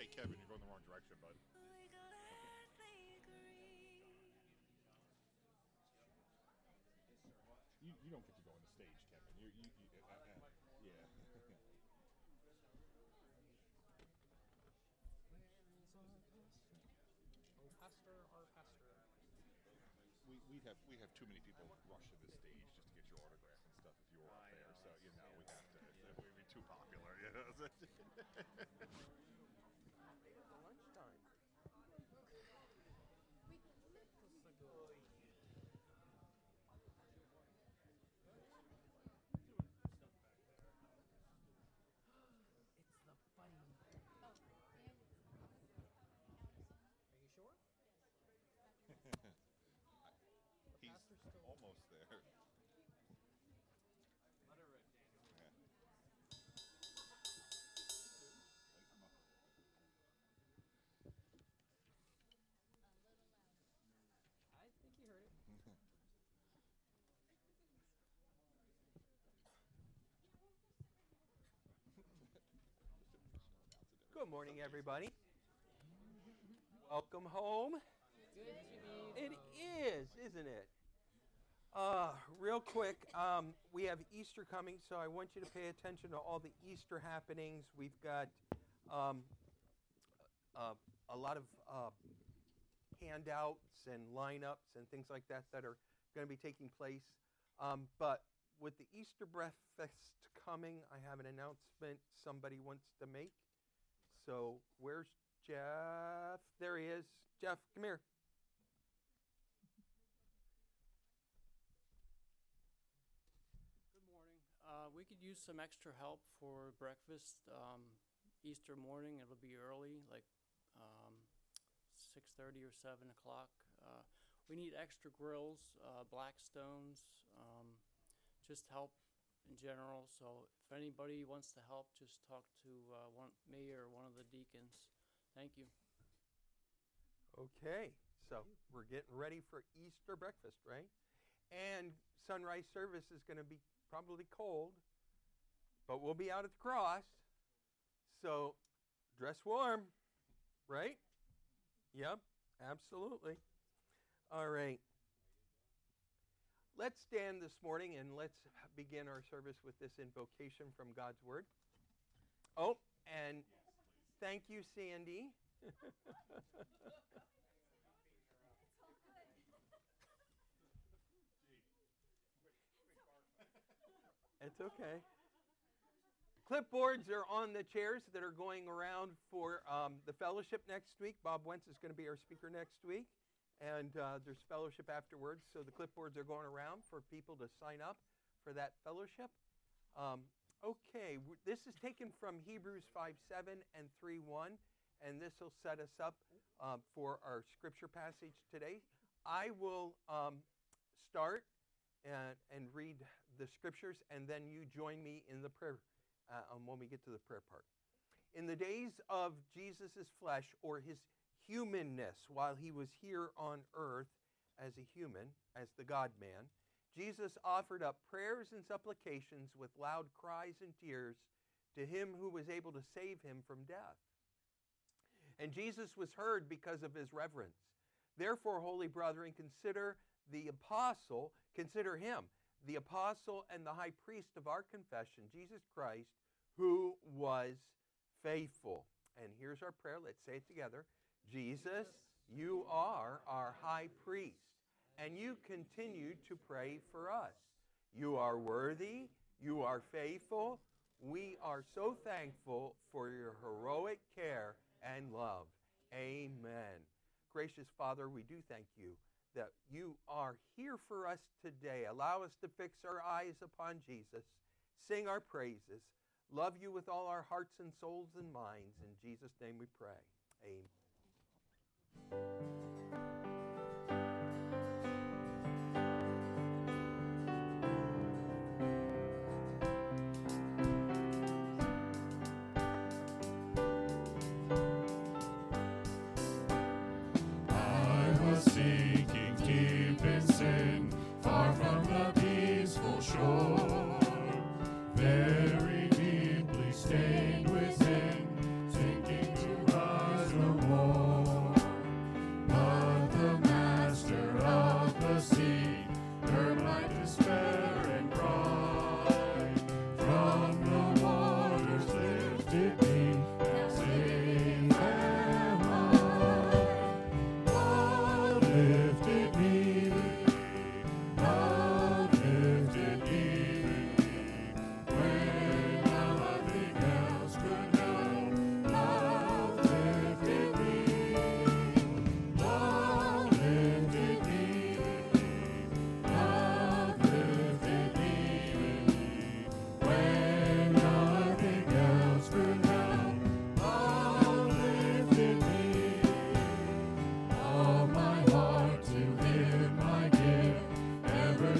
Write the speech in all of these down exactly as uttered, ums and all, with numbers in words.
Hey, Kevin, you're going the wrong direction, bud. You, you don't get to go on the stage, Kevin. You, you, you uh, uh, yeah. Oh, pastor, our pastor. we we have we have too many people rush to the stage just to get your autograph and stuff if you were up I there. know, So you know yeah. we have to. It's, we'd be too popular. You know. For lunchtime. It's the bunny. Are you sure? He's pastor's still- almost there. Let her rip, Daniel. Yeah. Wake him up. I think you heard it. Good morning, everybody. Welcome home. Good to be It is, isn't it? Uh, real quick, um, we have Easter coming, so I want you to pay attention to all the Easter happenings. We've got um, uh, a lot of uh, handouts and lineups and things like that that are going to be taking place. Um, but with the Easter breakfast coming, I have an announcement somebody wants to make. So where's Jeff? There he is. Jeff, come here. Good morning. Uh, we could use some extra help for breakfast um, Easter morning. It'll be early, like um, six thirty or seven o'clock. Uh, we need extra grills, uh, Blackstones, um, just help in general. So if anybody wants to help, just talk to uh, one, me or one of the deacons. Thank you. Okay, so we're getting ready for Easter breakfast, right? And sunrise service is going to be probably cold, but we'll be out at the cross. So dress warm, right? Yep, absolutely. All right. Let's stand this morning and let's begin our service with this invocation from God's Word. Oh, and thank you, Sandy. It's okay. Clipboards are on the chairs that are going around for um, the fellowship next week. Bob Wentz is going to be our speaker next week, and uh, there's fellowship afterwards. So the clipboards are going around for people to sign up for that fellowship. Um, okay, w- this is taken from Hebrews five seven and three one, and this will set us up um, for our scripture passage today. I will um, start and, and read the scriptures, and then you join me in the prayer uh, um, when we get to the prayer part. In the days of Jesus' flesh, or his humanness, while he was here on earth as a human, as the God-man, Jesus offered up prayers and supplications with loud cries and tears to him who was able to save him from death. And Jesus was heard because of his reverence. Therefore, holy brethren, consider the apostle, consider him, the apostle and the high priest of our confession, Jesus Christ, who was faithful. And here's our prayer. Let's say it together. Jesus, you are our high priest, and you continue to pray for us. You are worthy. You are faithful. We are so thankful for your heroic care and love. Amen. Gracious Father, we do thank you that you are here for us today. Allow us to fix our eyes upon Jesus, sing our praises, love you with all our hearts and souls and minds. In Jesus' name we pray. Amen. Sinking deep in sin, far from the peaceful shore, very deeply stained within, sinking to rise.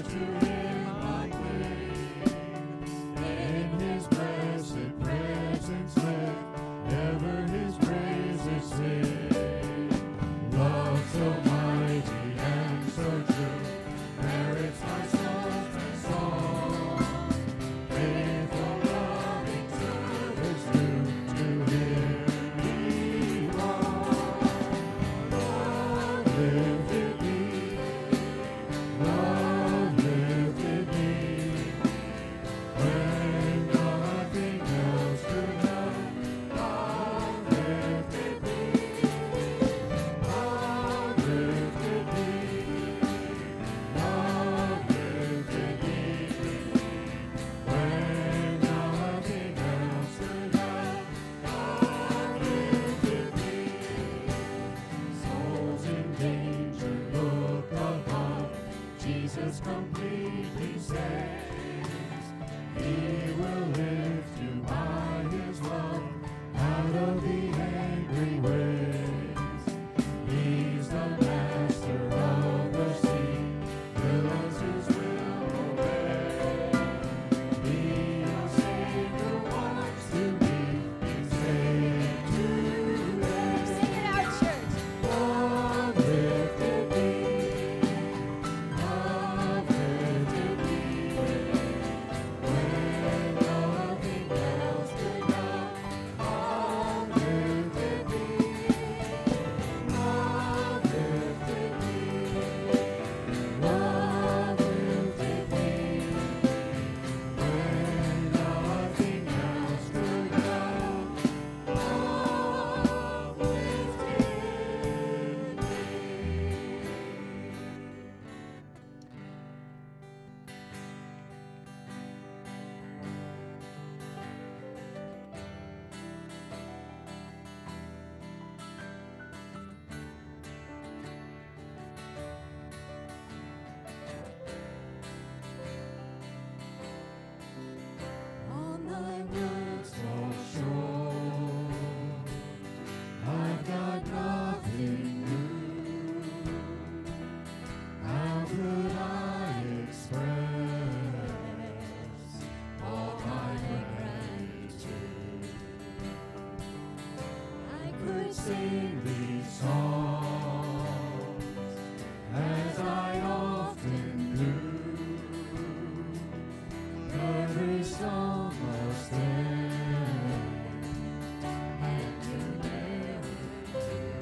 to Him I cling. In His blessed presence let ever His praises sing. Love so mighty and so true merits my soul's song. Faithful, loving service due to Him belong. Love lifted me, love lifted me, when nothing else could help. Love lifted me, love lifted me, love lifted me, when nothing else could help. Love lifted me. Souls in danger look above. Jesus completely saves. He will lift you by His love out of the angry waves. He's the master of the sea, willows His will obey. He will save who wants to be saved today. Sing it out, church. Love lifted me, love lifted me, when nothing else could help. Love lifted me, love lifted me, love lifted me, when nothing else could help. Love lifted me. On thy words fall sure, I've got nothing new. How could I express all my gratitude? I could sing these songs as I often do. Every song must end, and you never do.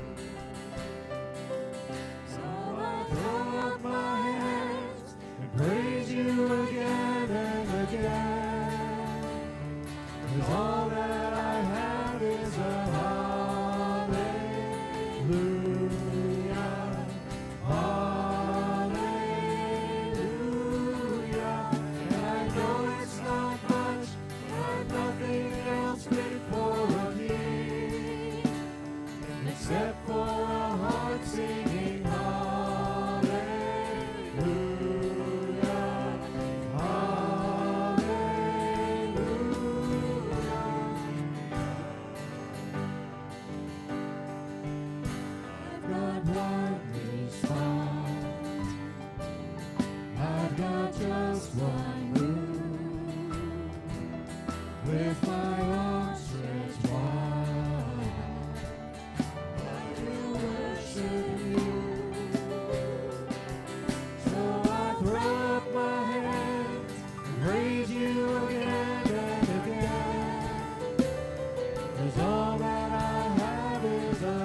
So I throw up my hands and praise you again and again. 'Cause all that I have is a hallelujah, hallelujah. And I know it's not much, but nothing else fit for me, except for a heart singing hallelujah, hallelujah. I've got one response, I've got just one move, with my arms stretched wide, I will worship you. So I throw up my hands and praise you again and again. 'Cause all that I have is a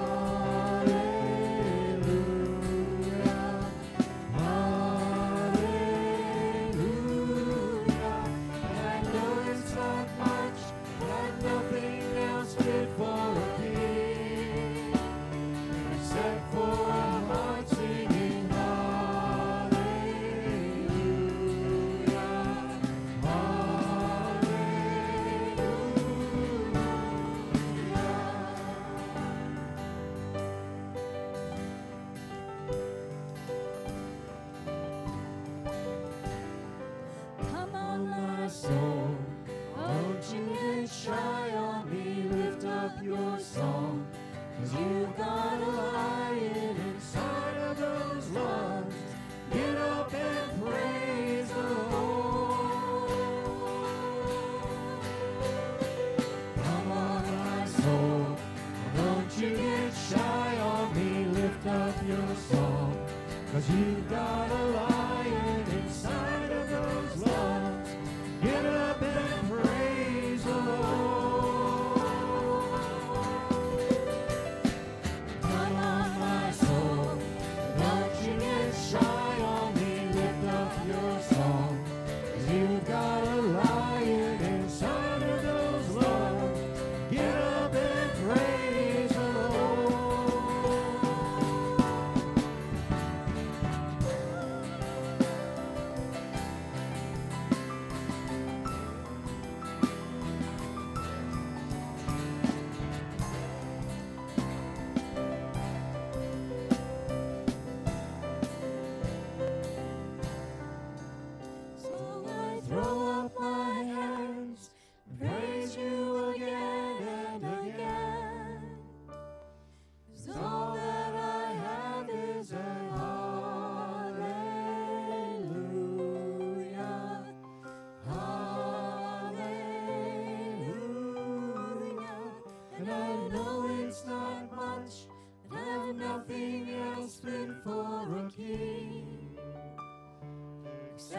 hallelujah, hallelujah. And I know it's not much,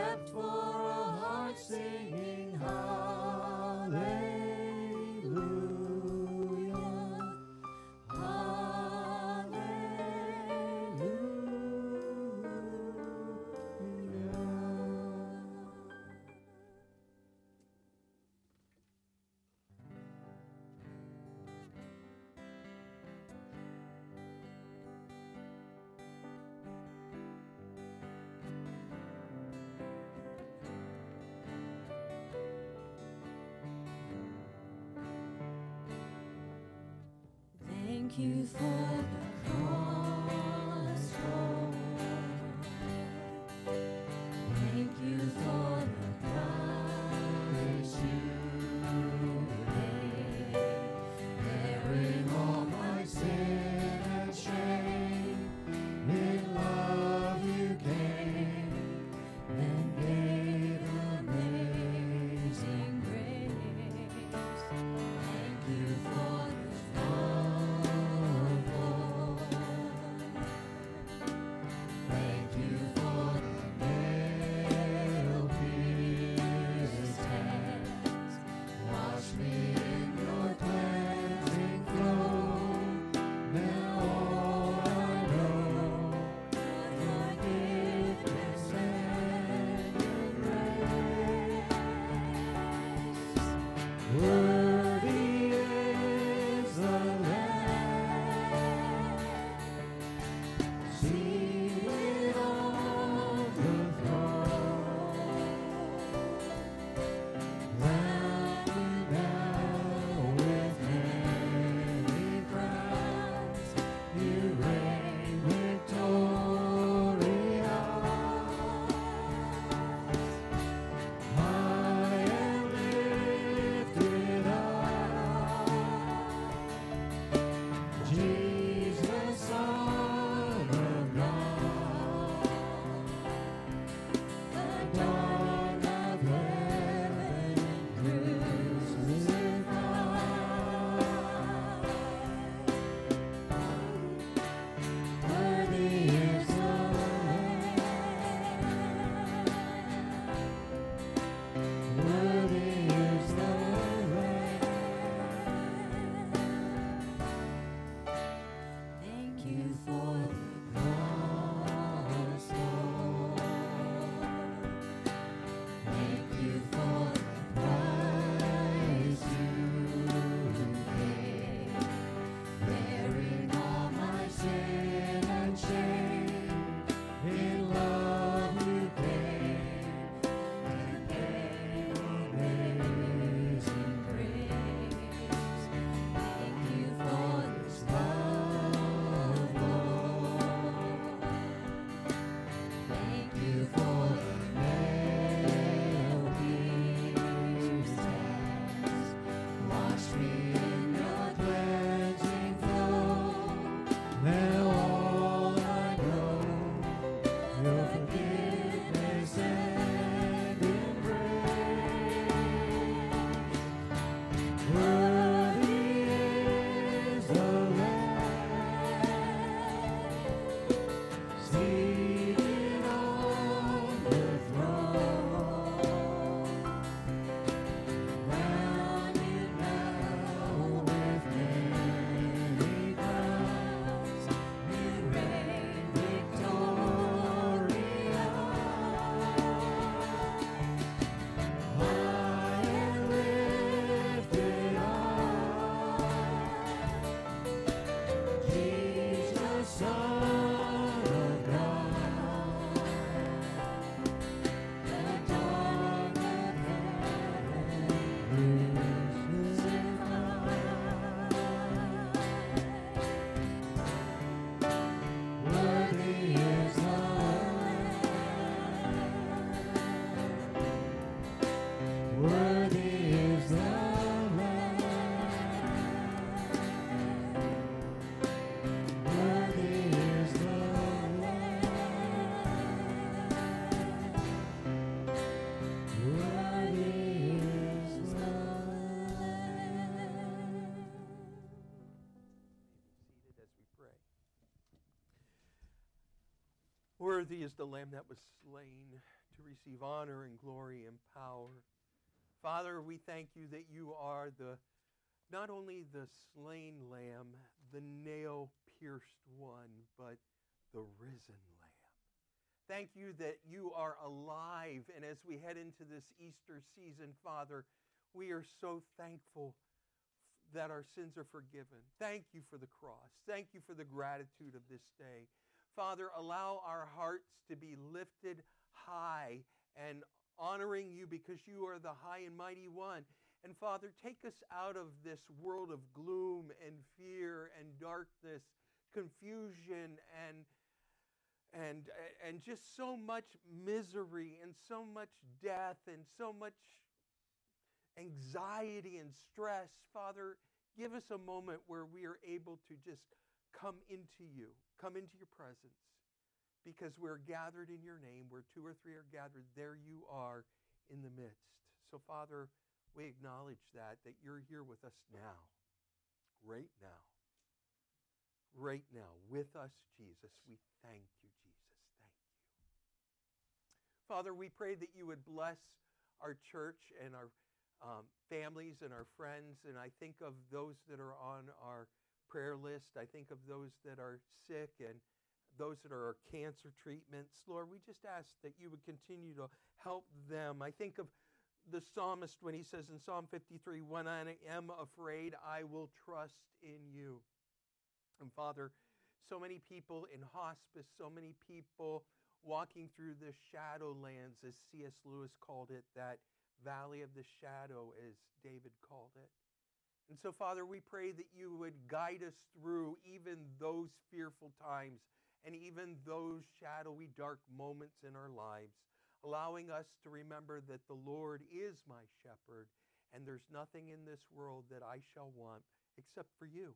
wept for a heart singing hallelujah, Thank you for the cross, Lord. Thank you for the price you paid, bearing all my sin and shame. In love you came and gave amazing grace. Thank you for this love, Lord. Thank you for the nail-pierced hands. Wash me in your cleansing flow. Now all I know, your forgiveness and your grace. Worthy is the Lamb, seated on the throne. Crown you now with many crowns. You reign victorious. High and lifted up, Jesus, Son of God, the dawn of heaven crucified. Worthy is the Lamb. Worthy is the Lamb. Thank you for the cross, Lord. Thank you for the price you paid, bearing all my sin and shame. In love you came and gave amazing grace. Thank you for this love, Lord. Thank you for the nail-pierced hands. Wash me in your cleansing flow. Now all I know, your forgiveness and embrace. Worthy is the Lamb, seated on the throne. Crown you now with many crowns. You reign victorious. High and lifted up, Jesus, Son of God, the dawn of heaven crucified. Worthy is the Lamb. Worthy is the Lamb. Worthy is the Lamb. Worthy is the Lamb. Seated as we pray. Worthy is the Lamb that was slain to to receive honor and glory and power. Father, we thank you that you are the not only the slain lamb, the nail-pierced one, but the risen lamb. Thank you that you are alive, and as we head into this Easter season, Father, we are so thankful that our sins are forgiven. Thank you for the cross. Thank you for the gratitude of this day. Father, allow our hearts to be lifted high and honoring you because you are the high and mighty one. And Father, take us out of this world of gloom and fear and darkness, confusion and and and just so much misery and so much death and so much anxiety and stress. Father, give us a moment where we are able to just come into you, come into your presence, because we're gathered in your name. Where two or three are gathered, there you are in the midst. So, Father, we acknowledge that, that you're here with us now, right now, right now, with us, Jesus. We thank you, Jesus. Thank you. Father, we pray that you would bless our church and our um, families and our friends, and I think of those that are on our prayer list. I think of those that are sick and those that are cancer treatments. Lord, we just ask that you would continue to help them. I think of the psalmist when he says in Psalm fifty-three, when I am afraid, I will trust in you. And Father, so many people in hospice, so many people walking through the shadowlands, as C S Lewis called it, that valley of the shadow, as David called it. And so, Father, we pray that you would guide us through even those fearful times and even those shadowy, dark moments in our lives, allowing us to remember that the Lord is my shepherd and there's nothing in this world that I shall want except for you,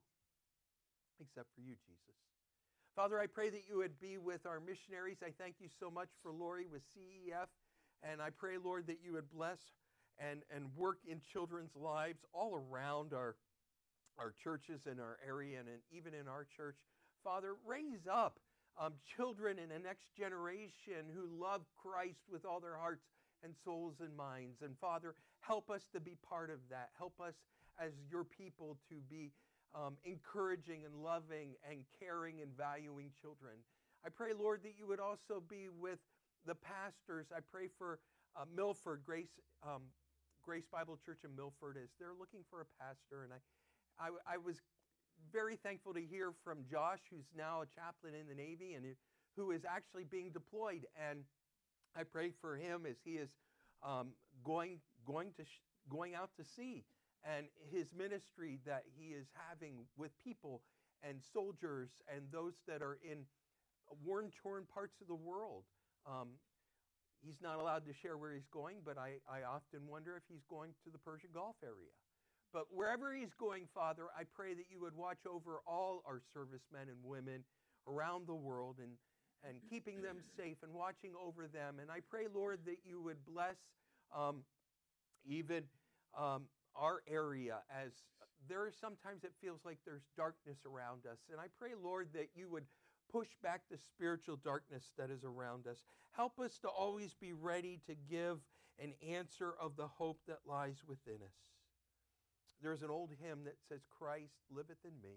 except for you, Jesus. Father, I pray that you would be with our missionaries. I thank you so much for Lori with C E F, and I pray, Lord, that you would bless and, and work in children's lives all around our, our churches and our area and in, even in our church. Father, raise up um, children in the next generation who love Christ with all their hearts and souls and minds. And Father, help us to be part of that. Help us as your people to be um, encouraging and loving and caring and valuing children. I pray, Lord, that you would also be with the pastors. I pray for uh, Milford, Grace um, Grace Bible Church in Milford, as they're looking for a pastor. And I, I, I was very thankful to hear from Josh, who's now a chaplain in the Navy and who is actually being deployed. And I pray for him as he is um, going going to sh- going out to sea, and his ministry that he is having with people and soldiers and those that are in war-torn parts of the world. Um, he's not allowed to share where he's going, but I, I often wonder if he's going to the Persian Gulf area. But wherever he's going, Father, I pray that you would watch over all our servicemen and women around the world and, and keeping them safe and watching over them. And I pray, Lord, that you would bless um, even um, our area, as there are sometimes it feels like there's darkness around us. And I pray, Lord, that you would push back the spiritual darkness that is around us. Help us to always be ready to give an answer of the hope that lies within us. There's an old hymn that says, Christ liveth in me.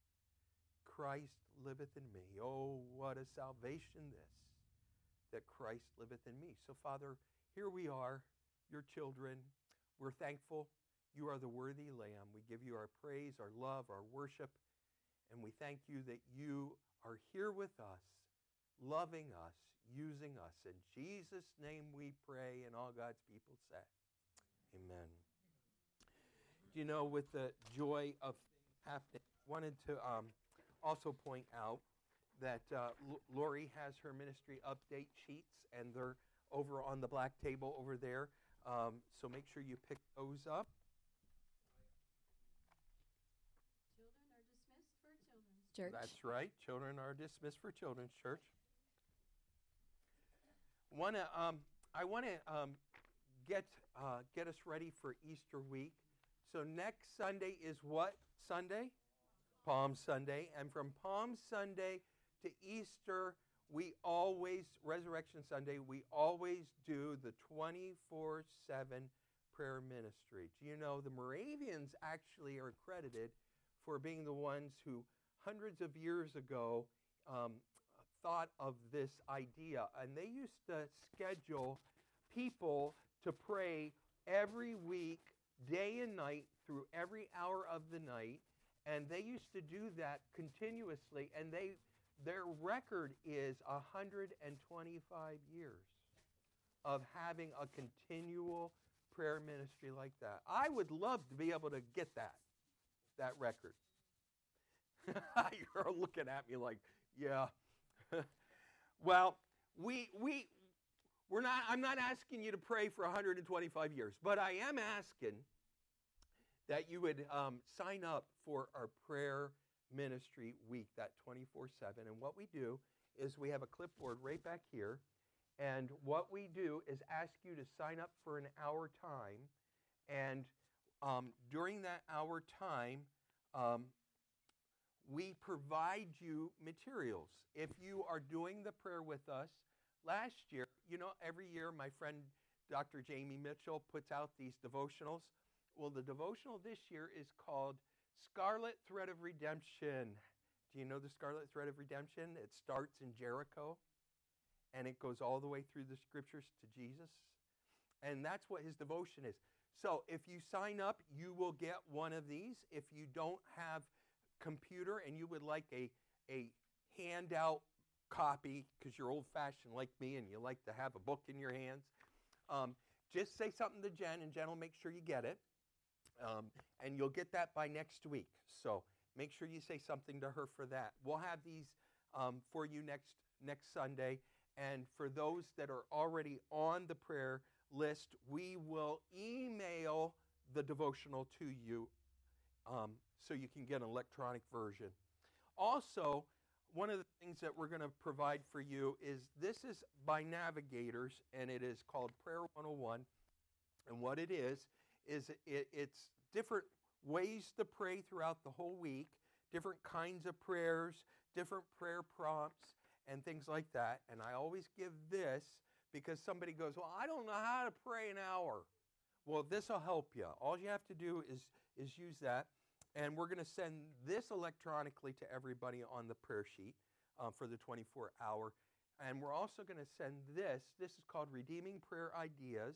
Christ liveth in me. Oh, what a salvation this, that Christ liveth in me. So, Father, here we are, your children. We're thankful. You are the worthy Lamb. We give you our praise, our love, our worship, and we thank you that you are here with us, loving us, using us. In Jesus' name we pray, and all God's people say, amen. Do you know, with the joy of happening, I wanted to um, also point out that uh, L- Lori has her ministry update sheets, and they're over on the black table over there. Um, so make sure you pick those up. Church. That's right. Children are dismissed for Children's Church. Wanna, um, I want to um, get uh, get us ready for Easter week. So next Sunday is what Sunday? Palm Sunday. And from Palm Sunday to Easter, we always, Resurrection Sunday, we always do the twenty-four seven prayer ministry. Do you know the Moravians actually are credited for being the ones who hundreds of years ago um, thought of this idea. And they used to schedule people to pray every week, day and night, through every hour of the night. And they used to do that continuously. And they their record is one hundred twenty-five years of having a continual prayer ministry like that. I would love to be able to get that, that record. You're looking at me like, yeah. Well, we we we're not I'm not asking you to pray for one hundred twenty-five years, but I am asking that you would um, sign up for our prayer ministry week, that twenty-four seven. And what we do is we have a clipboard right back here. And what we do is ask you to sign up for an hour time. And um, during that hour time, um, we provide you materials. If you are doing the prayer with us, last year, you know, every year my friend Doctor Jamie Mitchell puts out these devotionals. Well, the devotional this year is called Scarlet Thread of Redemption. Do you know the Scarlet Thread of Redemption? It starts in Jericho, and it goes all the way through the scriptures to Jesus. And that's what his devotion is. So if you sign up, you will get one of these. If you don't have computer and you would like a, a handout copy, because you're old-fashioned like me and you like to have a book in your hands, um, just say something to Jen, and Jen will make sure you get it. Um, and you'll get that by next week. So make sure you say something to her for that. We'll have these um, for you next next Sunday. And for those that are already on the prayer list, we will email the devotional to you um, so you can get an electronic version. Also, one of the things that we're going to provide for you is this is by Navigators, and it is called Prayer one oh one. And what it is, is it, it's different ways to pray throughout the whole week, different kinds of prayers, different prayer prompts, and things like that. And I always give this because somebody goes, well, I don't know how to pray an hour. Well, this will help you. All you have to do is, is use that. And we're going to send this electronically to everybody on the prayer sheet uh, for the twenty-four hour. And we're also going to send this. This is called Redeeming Prayer Ideas.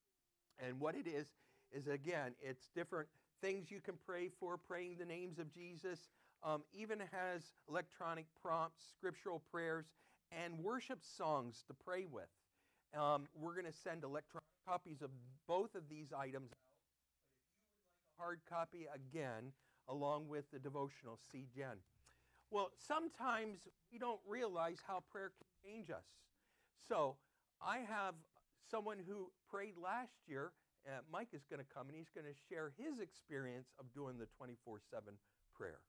And what it is, is again, it's different things you can pray for, praying the names of Jesus. Um, even has electronic prompts, scriptural prayers, and worship songs to pray with. Um, we're going to send electronic copies of both of these items out. But if you would like a hard copy, again, along with the devotional, see Jen. Well, sometimes we don't realize how prayer can change us. So I have someone who prayed last year. Uh, Mike is going to come, and he's going to share his experience of doing the twenty-four seven prayer.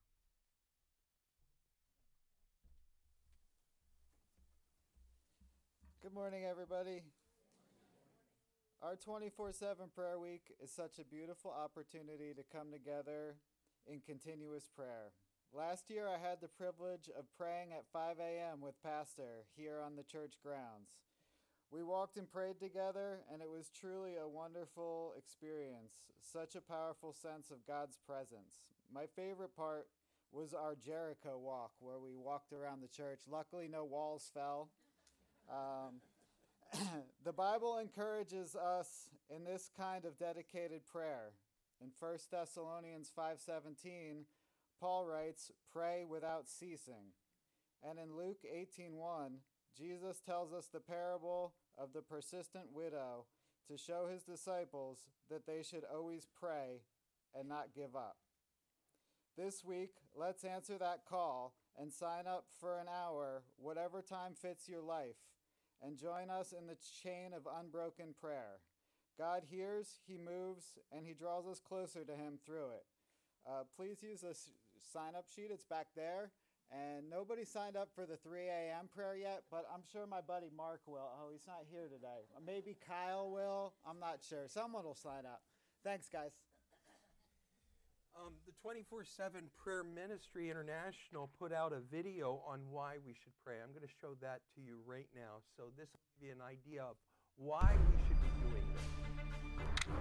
Good morning, everybody. Our twenty-four seven prayer week is such a beautiful opportunity to come together in continuous prayer. Last year, I had the privilege of praying at five a.m. with Pastor here on the church grounds. We walked and prayed together, and it was truly a wonderful experience, such a powerful sense of God's presence. My favorite part was our Jericho walk, where we walked around the church. Luckily, no walls fell. Um, the Bible encourages us in this kind of dedicated prayer. In First Thessalonians five seventeen, Paul writes, "Pray without ceasing." And in Luke eighteen one, Jesus tells us the parable of the persistent widow to show his disciples that they should always pray and not give up. This week, let's answer that call and sign up for an hour, whatever time fits your life, and join us in the chain of unbroken prayer. God hears, he moves, and he draws us closer to him through it. Uh, please use the sign-up sheet. It's back there. And nobody signed up for the three a.m. prayer yet, but I'm sure my buddy Mark will. Oh, he's not here today. Maybe Kyle will. I'm not sure. Someone will sign up. Thanks, guys. Um, the twenty-four seven Prayer Ministry International put out a video on why we should pray. I'm going to show that to you right now. So this will give you an idea of why we should be doing this.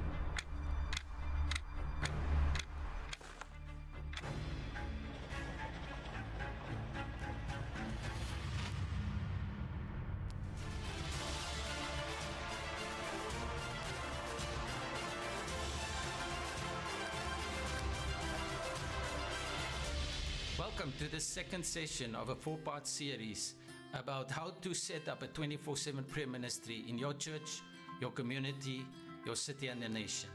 Welcome to the second session of a four-part series about how to set up a twenty-four seven prayer ministry in your church, your community, your city and the nation.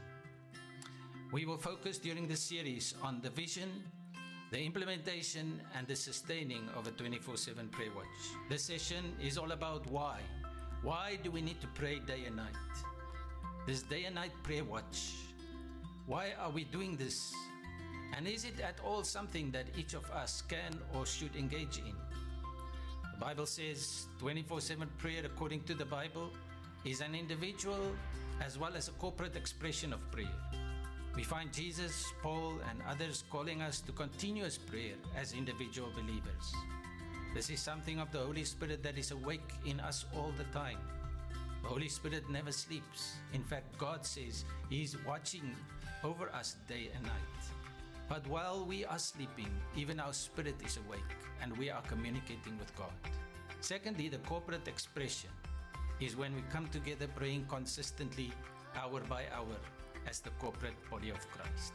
We will focus during the series on the vision, the implementation and the sustaining of a twenty-four seven prayer watch. This session is all about why. Why do we need to pray day and night? This day and night prayer watch. Why are we doing this? And is it at all something that each of us can or should engage in? The Bible says twenty-four seven prayer, according to the Bible, is an individual as well as a corporate expression of prayer. We find Jesus, Paul, and others calling us to continuous prayer as individual believers. This is something of the Holy Spirit that is awake in us all the time. The Holy Spirit never sleeps. In fact, God says He is watching over us day and night. But while we are sleeping, even our spirit is awake and we are communicating with God. Secondly, the corporate expression is when we come together praying consistently, hour by hour, as the corporate body of Christ.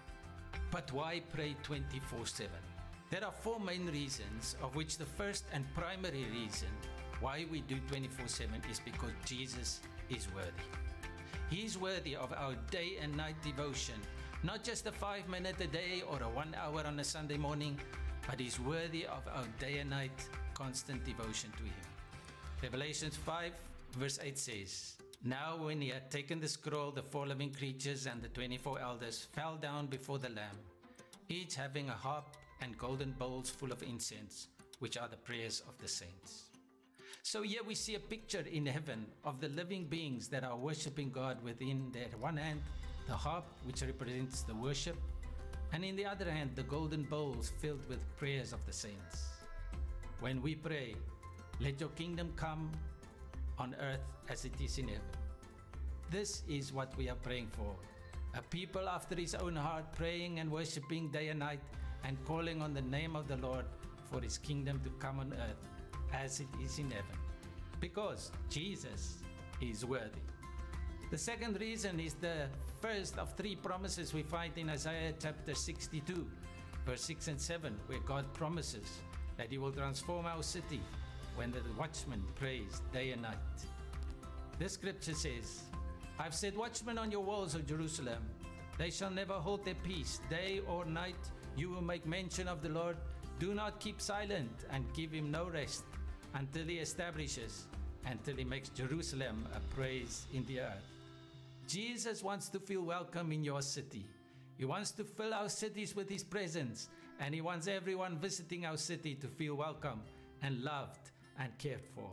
But why pray twenty-four seven? There are four main reasons, of which the first and primary reason why we do twenty-four seven is because Jesus is worthy. He is worthy of our day and night devotion. Not just a five minute a day or a one hour on a Sunday morning, but He's worthy of our day and night constant devotion to Him. Revelation five verse eight says, "Now when He had taken the scroll, the four living creatures and the twenty-four elders fell down before the Lamb, each having a harp and golden bowls full of incense, which are the prayers of the saints." So here we see a picture in heaven of the living beings that are worshiping God within their one hand, the harp, which represents the worship, and in the other hand, the golden bowls filled with prayers of the saints. When we pray, "Let your kingdom come on earth as it is in heaven." This is what we are praying for. A people after His own heart, praying and worshiping day and night and calling on the name of the Lord for His kingdom to come on earth as it is in heaven. Because Jesus is worthy. The second reason is the first of three promises we find in Isaiah chapter sixty-two, verse six and seven, where God promises that He will transform our city when the watchman prays day and night. This scripture says, "I've set watchmen on your walls, O Jerusalem. They shall never hold their peace. Day or night you will make mention of the Lord. Do not keep silent and give Him no rest until He establishes, until He makes Jerusalem a praise in the earth." Jesus wants to feel welcome in your city. He wants to fill our cities with His presence, and He wants everyone visiting our city to feel welcome and loved and cared for.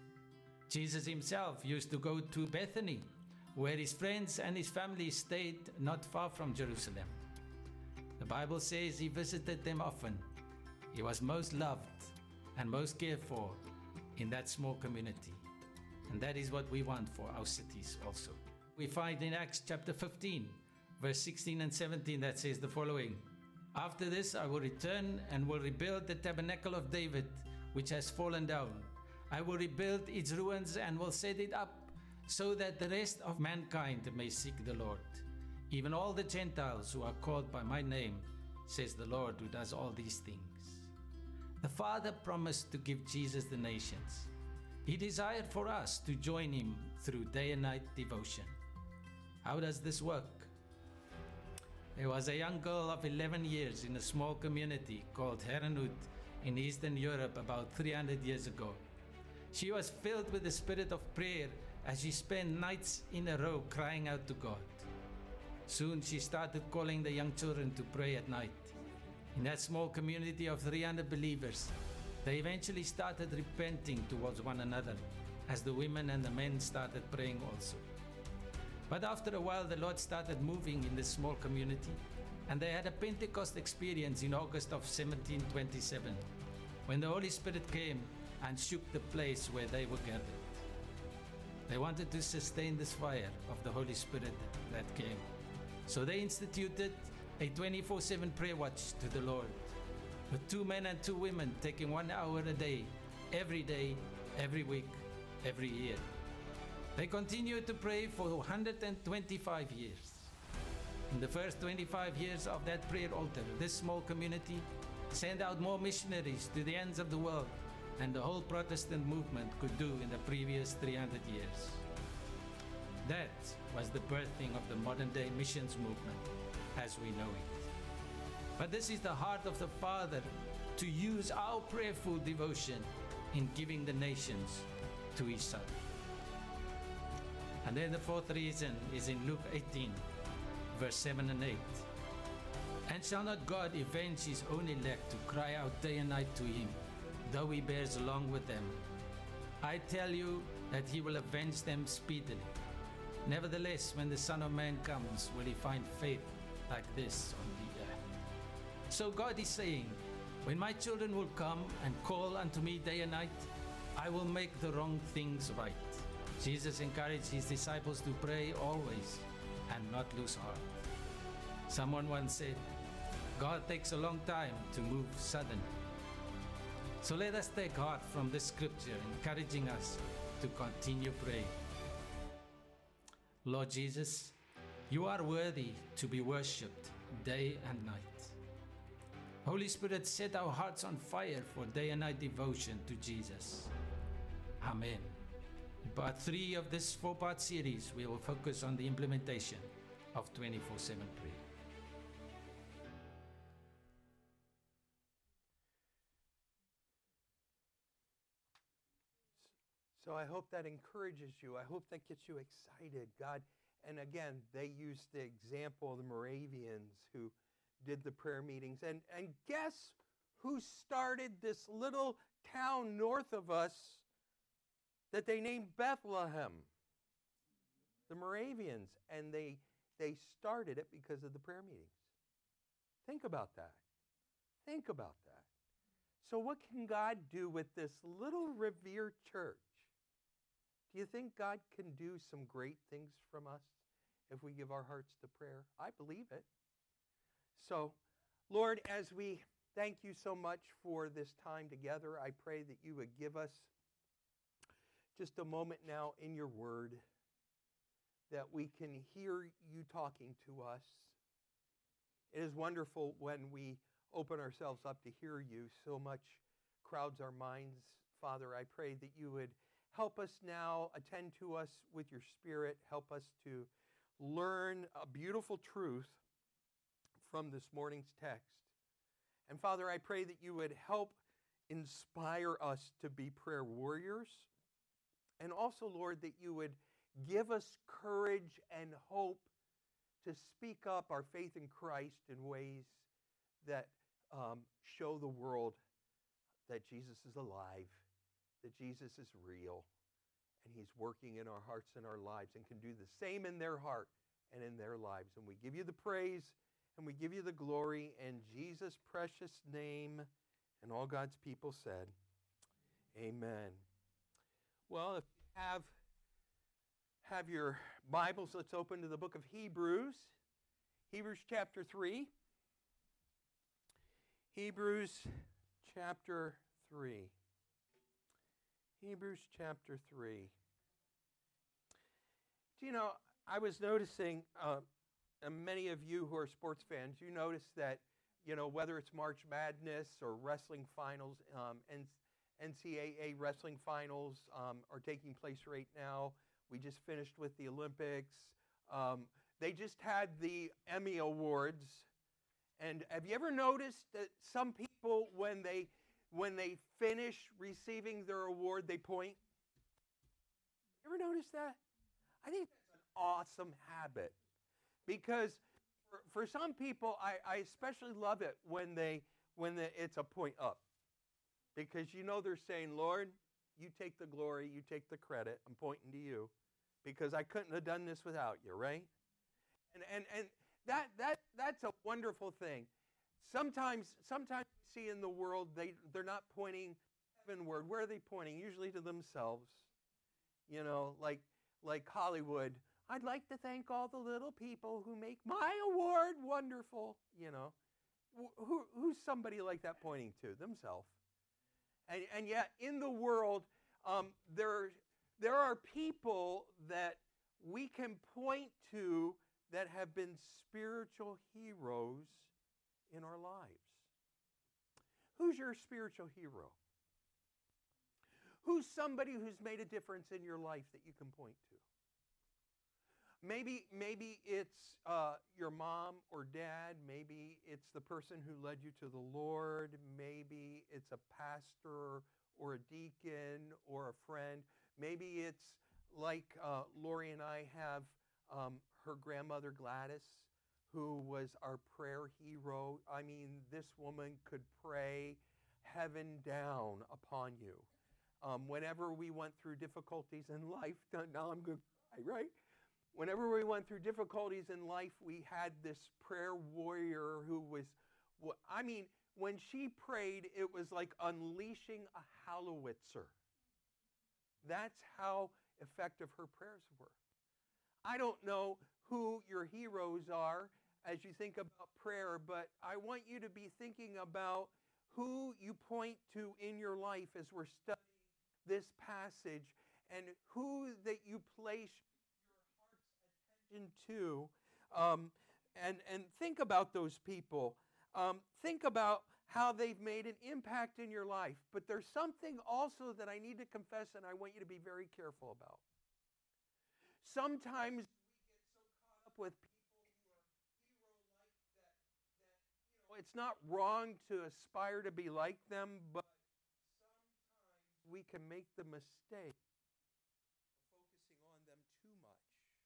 Jesus Himself used to go to Bethany, where His friends and His family stayed not far from Jerusalem. The Bible says He visited them often. He was most loved and most cared for in that small community. And that is what we want for our cities also. We find in Acts chapter fifteen, verse sixteen and seventeen, that says the following: "After this I will return and will rebuild the tabernacle of David, which has fallen down. I will rebuild its ruins and will set it up, so that the rest of mankind may seek the Lord. Even all the Gentiles who are called by my name, says the Lord who does all these things." The Father promised to give Jesus the nations. He desired for us to join Him through day and night devotion. How does this work? There was a young girl of eleven years in a small community called Herrenhout in Eastern Europe about three hundred years ago. She was filled with the spirit of prayer as she spent nights in a row crying out to God. Soon she started calling the young children to pray at night. In that small community of three hundred believers, they eventually started repenting towards one another as the women and the men started praying also. But after a while, the Lord started moving in this small community, And they had a Pentecost experience in August of seventeen twenty-seven, when the Holy Spirit came and shook the place where they were gathered. They wanted to sustain this fire of the Holy Spirit that came. So they instituted a twenty-four seven prayer watch to the Lord, with two men and two women taking one hour a day, every day, every week, every year. They continued to pray for one hundred twenty-five years. In the first twenty-five years of that prayer altar, this small community sent out more missionaries to the ends of the world than the whole Protestant movement could do in the previous three hundred years. That was the birthing of the modern day missions movement as we know it. But this is the heart of the Father, to use our prayerful devotion in giving the nations to His Son. And then the fourth reason is in Luke eighteen, verse seven and eight. And shall not God avenge His own elect to cry out day and night to Him, though He bears along with them? I tell you that He will avenge them speedily. Nevertheless, when the Son of Man comes, will He find faith like this on the earth? So God is saying, when my children will come and call unto me day and night, I will make the wrong things right. Jesus encouraged His disciples to pray always and not lose heart. Someone once said, God takes a long time to move suddenly. So let us take heart from this scripture, encouraging us to continue praying. Lord Jesus, You are worthy to be worshipped day and night. Holy Spirit, set our hearts on fire for day and night devotion to Jesus. Amen. In part three of this four-part series, we will focus on the implementation of twenty-four seven prayer. So I hope that encourages you. I hope that gets you excited. God, and again, they used the example of the Moravians who did the prayer meetings. And, and guess who started this little town north of us that they named Bethlehem? The Moravians. And they, they started it because of the prayer meetings. Think about that. Think about that. So what can God do with this little Revere church? Do you think God can do some great things from us if we give our hearts to prayer? I believe it. So, Lord, as we thank You so much for this time together, I pray that You would give us just a moment now in Your word, that we can hear You talking to us. It is wonderful when we open ourselves up to hear You. So much crowds our minds. Father, I pray that You would help us now, attend to us with Your Spirit. Help us to learn a beautiful truth from this morning's text. And Father, I pray that You would help inspire us to be prayer warriors. And also, Lord, that You would give us courage and hope to speak up our faith in Christ in ways that um, show the world that Jesus is alive, that Jesus is real, and He's working in our hearts and our lives and can do the same in their heart and in their lives. And we give You the praise and we give You the glory in Jesus' precious name. And all God's people said, amen. Well, if you have, have your Bibles, let's open to the book of Hebrews. Hebrews chapter three. Hebrews chapter three. Hebrews chapter three. Do you know, I was noticing, uh, and many of you who are sports fans, you notice that, you know, whether it's March Madness or wrestling finals, um, and N C double A wrestling finals um, are taking place right now. We just finished with the Olympics. Um, they just had the Emmy Awards. And have you ever noticed that some people, when they when they finish receiving their award, they point? You ever notice that? I think that's an awesome habit. Because for, for some people, I, I especially love it when they when the, it's a point up. Because you know they're saying, Lord, You take the glory, You take the credit. I'm pointing to You. Because I couldn't have done this without You, right? And and and That, that, that's a wonderful thing. Sometimes, sometimes you see in the world, they, they're not pointing heavenward. Where are they pointing? Usually to themselves. You know, like, like Hollywood. I'd like to thank all the little people who make my award wonderful. You know, who, who's somebody like that pointing to? Themselves. And, and yet, in the world, um, there, there are people that we can point to that have been spiritual heroes in our lives. Who's your spiritual hero? Who's somebody who's made a difference in your life that you can point to? Maybe, maybe it's uh, your mom or dad. Maybe it's the person who led you to the Lord. Maybe it's a pastor or a deacon or a friend. Maybe it's like uh, Lori and I have um, her grandmother Gladys, who was our prayer hero. I mean, this woman could pray heaven down upon you. Um, whenever we went through difficulties in life, now I'm going to cry, right? Whenever we went through difficulties in life, we had this prayer warrior who was, I mean, when she prayed, it was like unleashing a howitzer. That's how effective her prayers were. I don't know who your heroes are as you think about prayer, but I want you to be thinking about who you point to in your life as we're studying this passage, and who that you place your heart's attention to, um, and, and think about those people. Um, think about how they've made an impact in your life. But there's something also that I need to confess, and I want you to be very careful about. Sometimes we get so caught up with people who are hero-like that, that you know, it's not wrong to aspire to be like them, but sometimes we can make the mistake of focusing on them too much.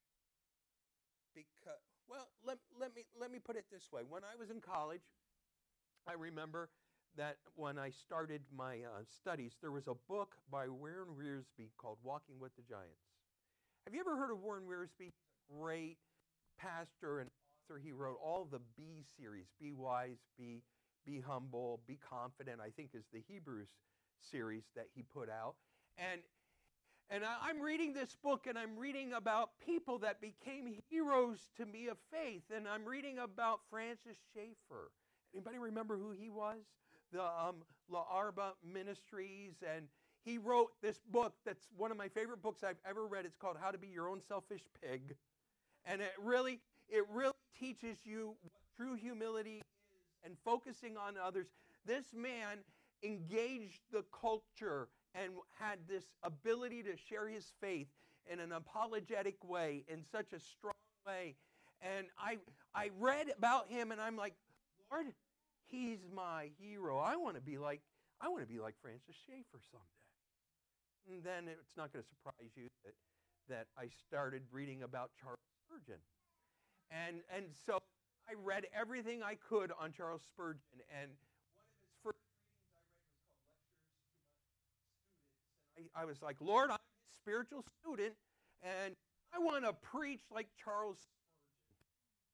Because, well, let, let me let me put it this way. When I was in college, I remember that when I started my uh, studies, there was a book by Warren Wiersbe called Walking with the Giants. Have you ever heard of Warren Wiersbe? Great pastor and author. He wrote all the Be series, Be Wise, Be, Be Humble, Be Confident, I think is the Hebrews series that he put out. And, and I, I'm reading this book, and I'm reading about people that became heroes to me of faith. And I'm reading about Francis Schaeffer. Anybody remember who he was? The um, La Arba Ministries, and he wrote this book that's one of my favorite books I've ever read. It's called How to Be Your Own Selfish Pig. And it really, it really teaches you what true humility is and focusing on others. This man engaged the culture and had this ability to share his faith in an apologetic way, in such a strong way. And I, I read about him, and I'm like, Lord, he's my hero. I want to be like, I want to be like Francis Schaeffer someday. And then it's not going to surprise you that, that I started reading about Charles Spurgeon. And, and so I read everything I could on Charles Spurgeon. And one of his first readings I read was called Lectures to My Students. And I, I was like, Lord, I'm a spiritual student, and I want to preach like Charles Spurgeon.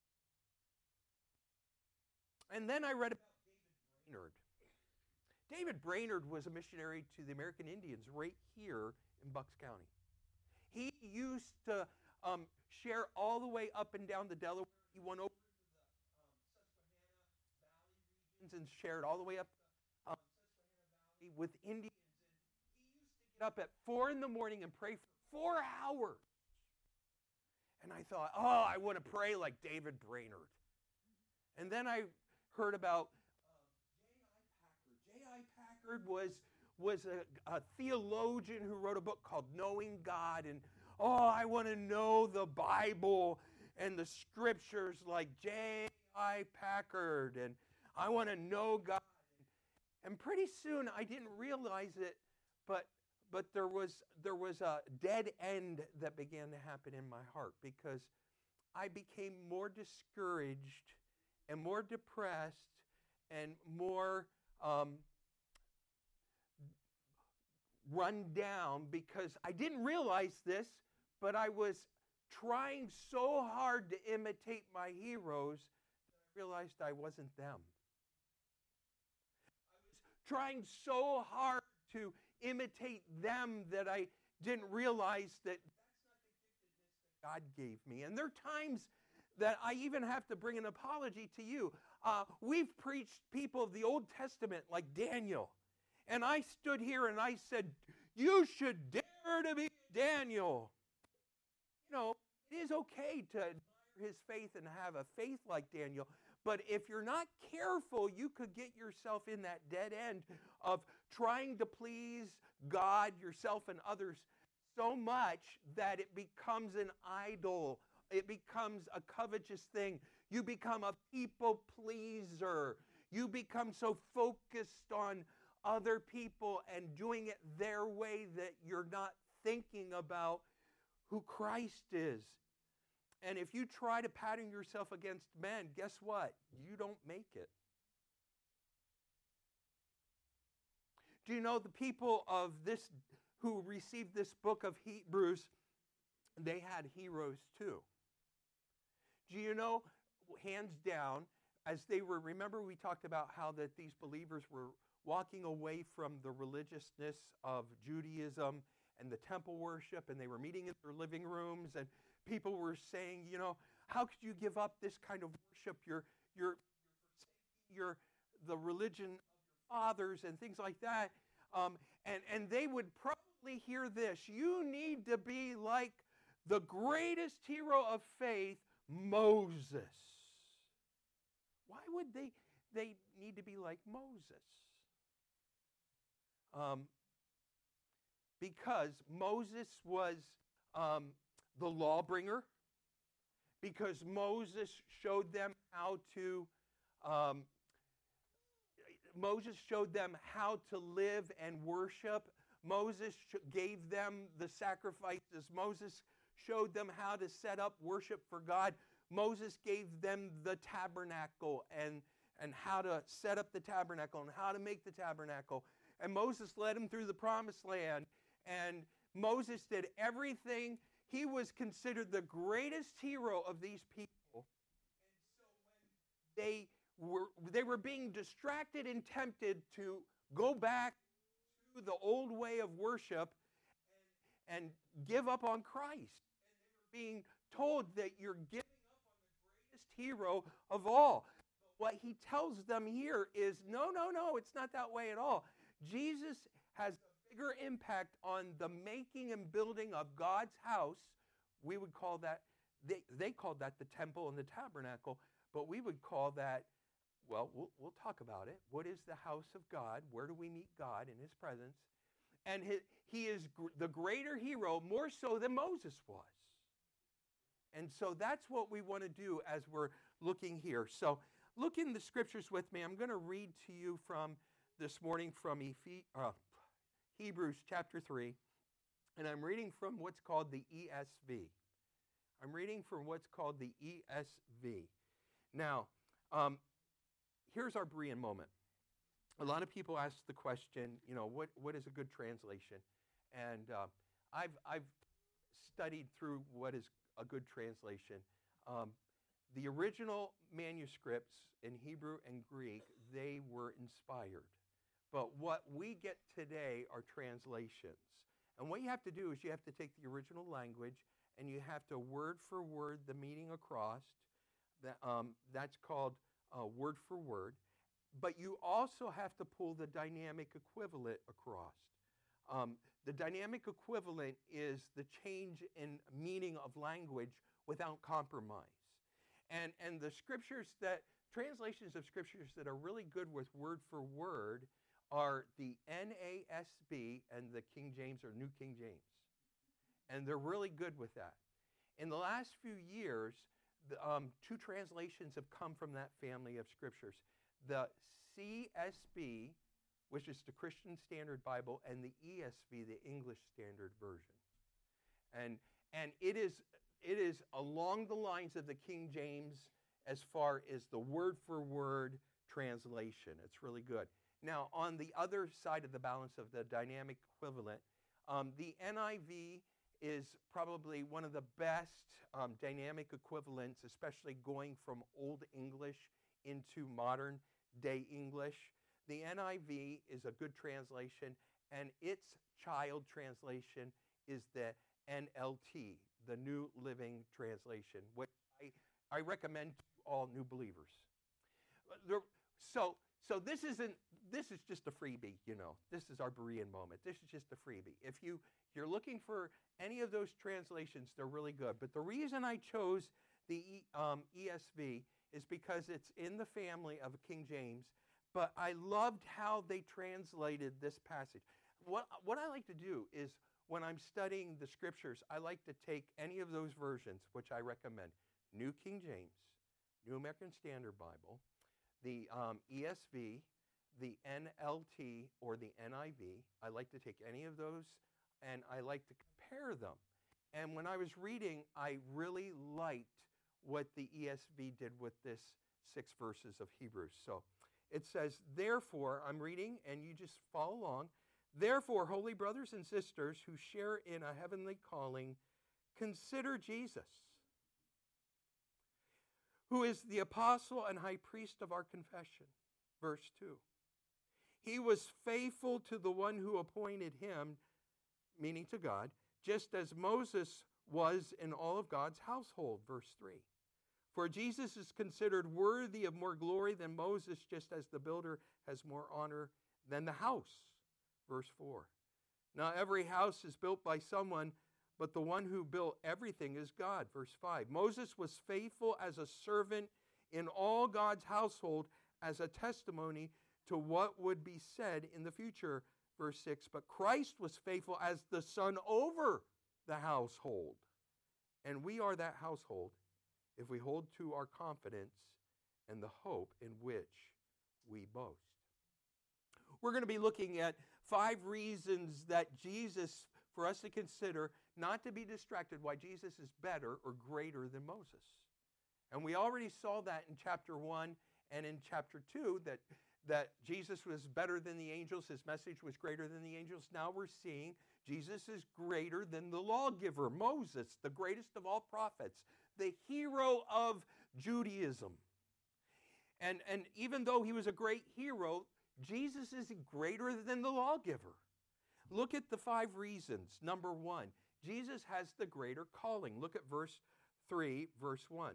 And then I read about David Brainerd. David Brainerd was a missionary to the American Indians right here in Bucks County. He used to um, share all the way up and down the Delaware. He went over to the um, Susquehanna Valley regions and shared all the way up the um, Susquehanna Valley with Indians. And he used to get up at four in the morning and pray for four hours. And I thought, oh, I want to pray like David Brainerd. And then I heard about J I Packer was, was a, a theologian who wrote a book called Knowing God. And, oh, I want to know the Bible and the scriptures like J I Packer. And I want to know God. And pretty soon, I didn't realize it, but, but there was, there was a dead end that began to happen in my heart, because I became more discouraged and more depressed and more Um, run down, because I didn't realize this, but I was trying so hard to imitate my heroes that I realized I wasn't them. I was trying so hard to imitate them that I didn't realize that that's not the giftedness that God gave me. And there are times that I even have to bring an apology to you. Uh, we've preached people of the Old Testament like Daniel. And I stood here and I said, you should dare to be Daniel. You know, it is okay to admire his faith and have a faith like Daniel. But if you're not careful, you could get yourself in that dead end of trying to please God, yourself, and others so much that it becomes an idol. It becomes a covetous thing. You become a people pleaser. You become so focused on other people and doing it their way that you're not thinking about who Christ is. And if you try to pattern yourself against men, guess what? You don't make it. Do you know the people of this who received this book of Hebrews, they had heroes too. Do you know, hands down, as they were, remember we talked about how that these believers were walking away from the religiousness of Judaism and the temple worship, and they were meeting in their living rooms, and people were saying, you know, how could you give up this kind of worship? You're, you're, you're the religion of your fathers and things like that. Um, and, and they would probably hear this: you need to be like the greatest hero of faith, Moses. Why would they, they need to be like Moses? Um, because Moses was um, the lawbringer, because Moses showed them how to, um, Moses showed them how to live and worship. Moses sh- gave them the sacrifices. Moses showed them how to set up worship for God. Moses gave them the tabernacle and, and how to set up the tabernacle and how to make the tabernacle. And Moses led them through the promised land. And Moses did everything. He was considered the greatest hero of these people. And so when they were, they were being distracted and tempted to go back to the old way of worship and, and give up on Christ. And they were being told that you're giving up on the greatest hero of all. But what he tells them here is, no, no, no, it's not that way at all. Jesus has a bigger impact on the making and building of God's house. We would call that, they, they called that the temple and the tabernacle, but we would call that, well, well, we'll talk about it. What is the house of God? Where do we meet God in his presence? And he, he is gr- the greater hero, more so than Moses was. And so that's what we want to do as we're looking here. So look in the scriptures with me. I'm going to read to you from this morning from Ephes- uh, Hebrews chapter three, and I'm reading from what's called the E S V. I'm reading from what's called the E S V. Now, um, here's our Berean moment. A lot of people ask the question, you know, what, what is a good translation? And uh, I've, I've studied through what is a good translation. Um, the original manuscripts in Hebrew and Greek, they were inspired. But what we get today are translations. And what you have to do is you have to take the original language and you have to word for word the meaning across. That, um, that's called uh, word for word. But you also have to pull the dynamic equivalent across. Um, the dynamic equivalent is the change in meaning of language without compromise. And, and the scriptures that, translations of scriptures that are really good with word for word are the N A S B and the King James or New King James. And they're really good with that. In the last few years, the, um, two translations have come from that family of scriptures. The C S B, which is the Christian Standard Bible, and the E S V, the English Standard Version. And, and it is, it is along the lines of the King James as far as the word-for-word translation. It's really good. Now, on the other side of the balance of the dynamic equivalent, um, the N I V is probably one of the best um, dynamic equivalents, especially going from Old English into modern day English. The N I V is a good translation, and its child translation is the N L T, the New Living Translation, which I, I recommend to all new believers. There, so, so this isn't, this is just a freebie, you know. This is our Berean moment. This is just a freebie. If you, you're looking for any of those translations, they're really good. But the reason I chose the e, um, E S V is because it's in the family of King James, but I loved how they translated this passage. What, what I like to do is when I'm studying the scriptures, I like to take any of those versions, which I recommend. New King James, New American Standard Bible, the um, E S V, the N L T, or the N I V. I like to take any of those, and I like to compare them. And when I was reading, I really liked what the E S V did with this six verses of Hebrews. So it says, therefore, I'm reading, and you just follow along. Therefore, holy brothers and sisters who share in a heavenly calling, consider Jesus, who is the apostle and high priest of our confession. Verse two. He was faithful to the one who appointed him, meaning to God, just as Moses was in all of God's household. Verse three. For Jesus is considered worthy of more glory than Moses, just as the builder has more honor than the house. Verse four. Now every house is built by someone, but the one who built everything is God. Verse five. Moses was faithful as a servant in all God's household as a testimony to what would be said in the future. Verse six. But Christ was faithful as the son over the household. And we are that household if we hold to our confidence and the hope in which we boast. We're going to be looking at five reasons that Jesus, for us to consider, not to be distracted, why Jesus is better or greater than Moses. And we already saw that in chapter one and in chapter two, that, that Jesus was better than the angels, his message was greater than the angels. Now we're seeing Jesus is greater than the lawgiver, Moses, the greatest of all prophets, the hero of Judaism. And, and even though he was a great hero, Jesus is greater than the lawgiver. Look at the five reasons. Number one, Jesus has the greater calling. Look at verse three, verse one.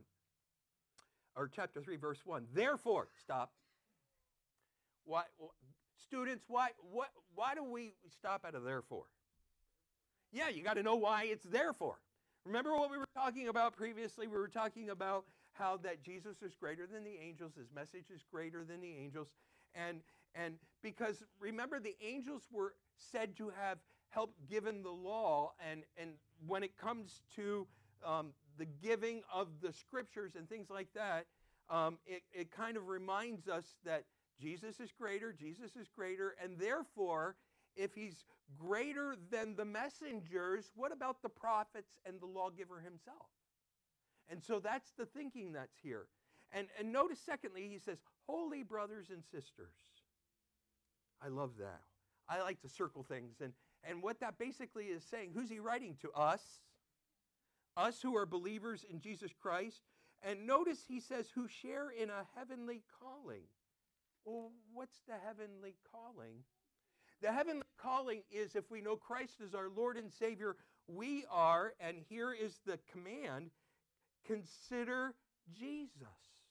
Or chapter three, verse one. Therefore, stop. Why, students, why, what, why do we stop at a therefore? Yeah, you got to know why it's there for. Remember what we were talking about previously? We were talking about how that Jesus is greater than the angels. His message is greater than the angels. And, and because remember, the angels were said to have helped given the law. And, and when it comes to um, the giving of the scriptures and things like that, um, it, it kind of reminds us that Jesus is greater, Jesus is greater, and therefore, if he's greater than the messengers, what about the prophets and the lawgiver himself? And so that's the thinking that's here. And, and notice, secondly, he says, holy brothers and sisters. I love that. I like to circle things. And, and what that basically is saying, who's he writing to? Us. Us who are believers in Jesus Christ. And notice he says, who share in a heavenly calling. Well, what's the heavenly calling? The heavenly calling is, if we know Christ as our Lord and Savior, we are, and here is the command, consider Jesus.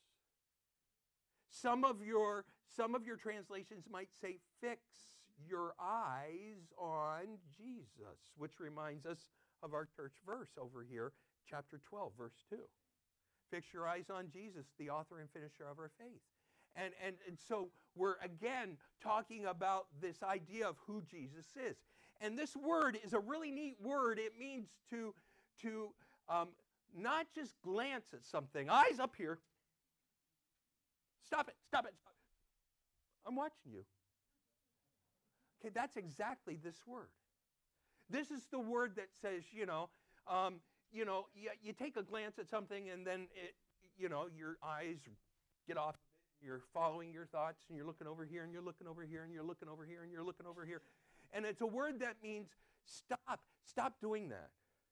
Some of your, some of your translations might say, fix your eyes on Jesus, which reminds us of our church verse over here, chapter twelve, verse two. Fix your eyes on Jesus, the author and finisher of our faith. And, and, and so we're again talking about this idea of who Jesus is. And this word is a really neat word. It means to, to um, not just glance at something. Eyes up here. Stop it, stop it. Stop it. I'm watching you. Okay, that's exactly this word. This is the word that says, you know, um, you know, you, you take a glance at something and then, it, you know, your eyes get off. You're following your thoughts, and you're looking over here, and you're looking over here, and you're looking over here, and you're looking over here. And it's a word that means stop. Stop doing that.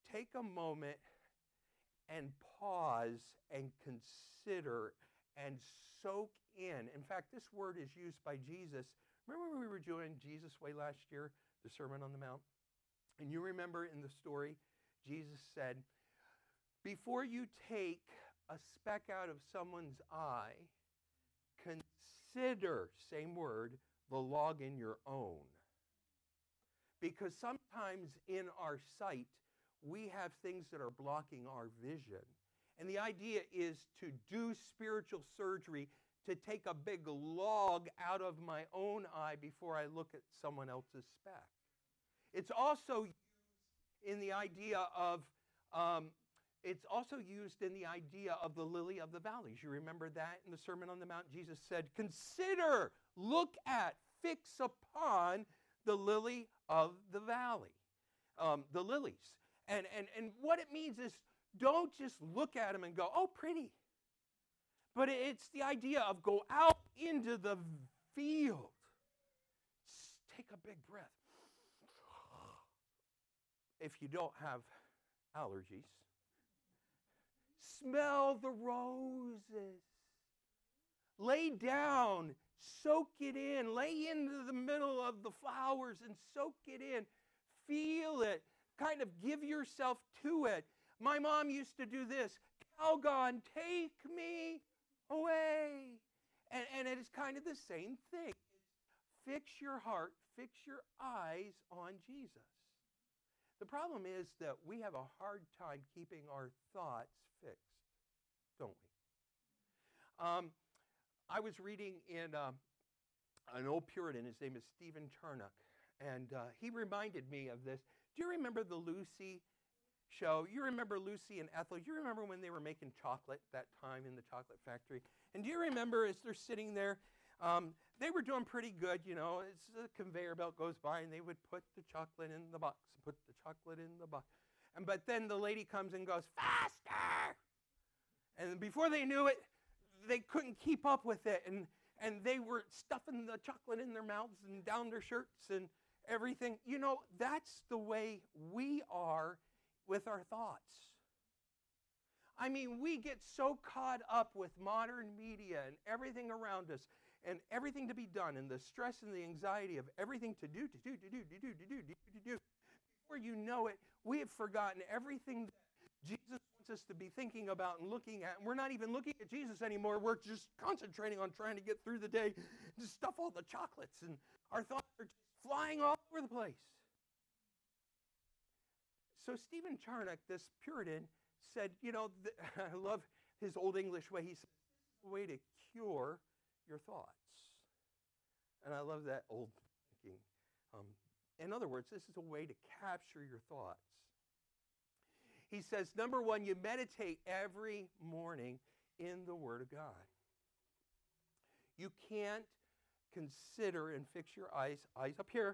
take a moment and pause and consider and soak in. In fact, this word is used by Jesus. Remember when we were doing Jesus Way last year, the Sermon on the Mount? And you remember in the story, Jesus said, before you take a speck out of someone's eye, consider, same word, the log in your own. Because sometimes in our sight, we have things that are blocking our vision. And the idea is to do spiritual surgery, to take a big log out of my own eye before I look at someone else's speck. It's also used in the idea of, um, it's also used in the idea of the lily of the valleys. You remember that in the Sermon on the Mount? Jesus said, consider, look at, fix upon the lily of the valley, um, the lilies. And, and, and what it means is don't just look at them and go, oh, pretty. But it's the idea of go out into the field. Take a big breath. If you don't have allergies, smell the roses. Lay down, soak it in. Lay into the middle of the flowers and soak it in. Feel it. Kind of give yourself to it. My mom used to do this. Calgon, take me away. And, and it is kind of the same thing. Fix your heart, fix your eyes on Jesus. The problem is that we have a hard time keeping our thoughts fixed, don't we? Um, I was reading in uh, an old Puritan. His name is Stephen Charnock, and uh, he reminded me of this. Do you remember the Lucy show? You remember Lucy and Ethel? You remember when they were making chocolate that time in the chocolate factory? And do you remember as they're sitting there, um, they were doing pretty good, you know. It's the conveyor belt goes by, and they would put the chocolate in the box, put the chocolate in the box. And but then the lady comes and goes, faster! And before they knew it, they couldn't keep up with it, and, and they were stuffing the chocolate in their mouths and down their shirts and everything. You know, that's the way we are with our thoughts. I mean, we get so caught up with modern media and everything around us and everything to be done and the stress and the anxiety of everything to do, to do, to do, to do, to do, to do, to do. Before you know it, we have forgotten everything that Jesus wants us to be thinking about and looking at. And we're not even looking at Jesus anymore. We're just concentrating on trying to get through the day, to stuff all the chocolates, and our thoughts are just flying all over the place. So Stephen Charnock, this Puritan, said, you know, th- I love his old English way. He said, this is a way to cure your thoughts. And I love that old thinking. Um, in other words, this is a way to capture your thoughts. He says, number one, you meditate every morning in the Word of God. You can't consider and fix your eyes, eyes up here.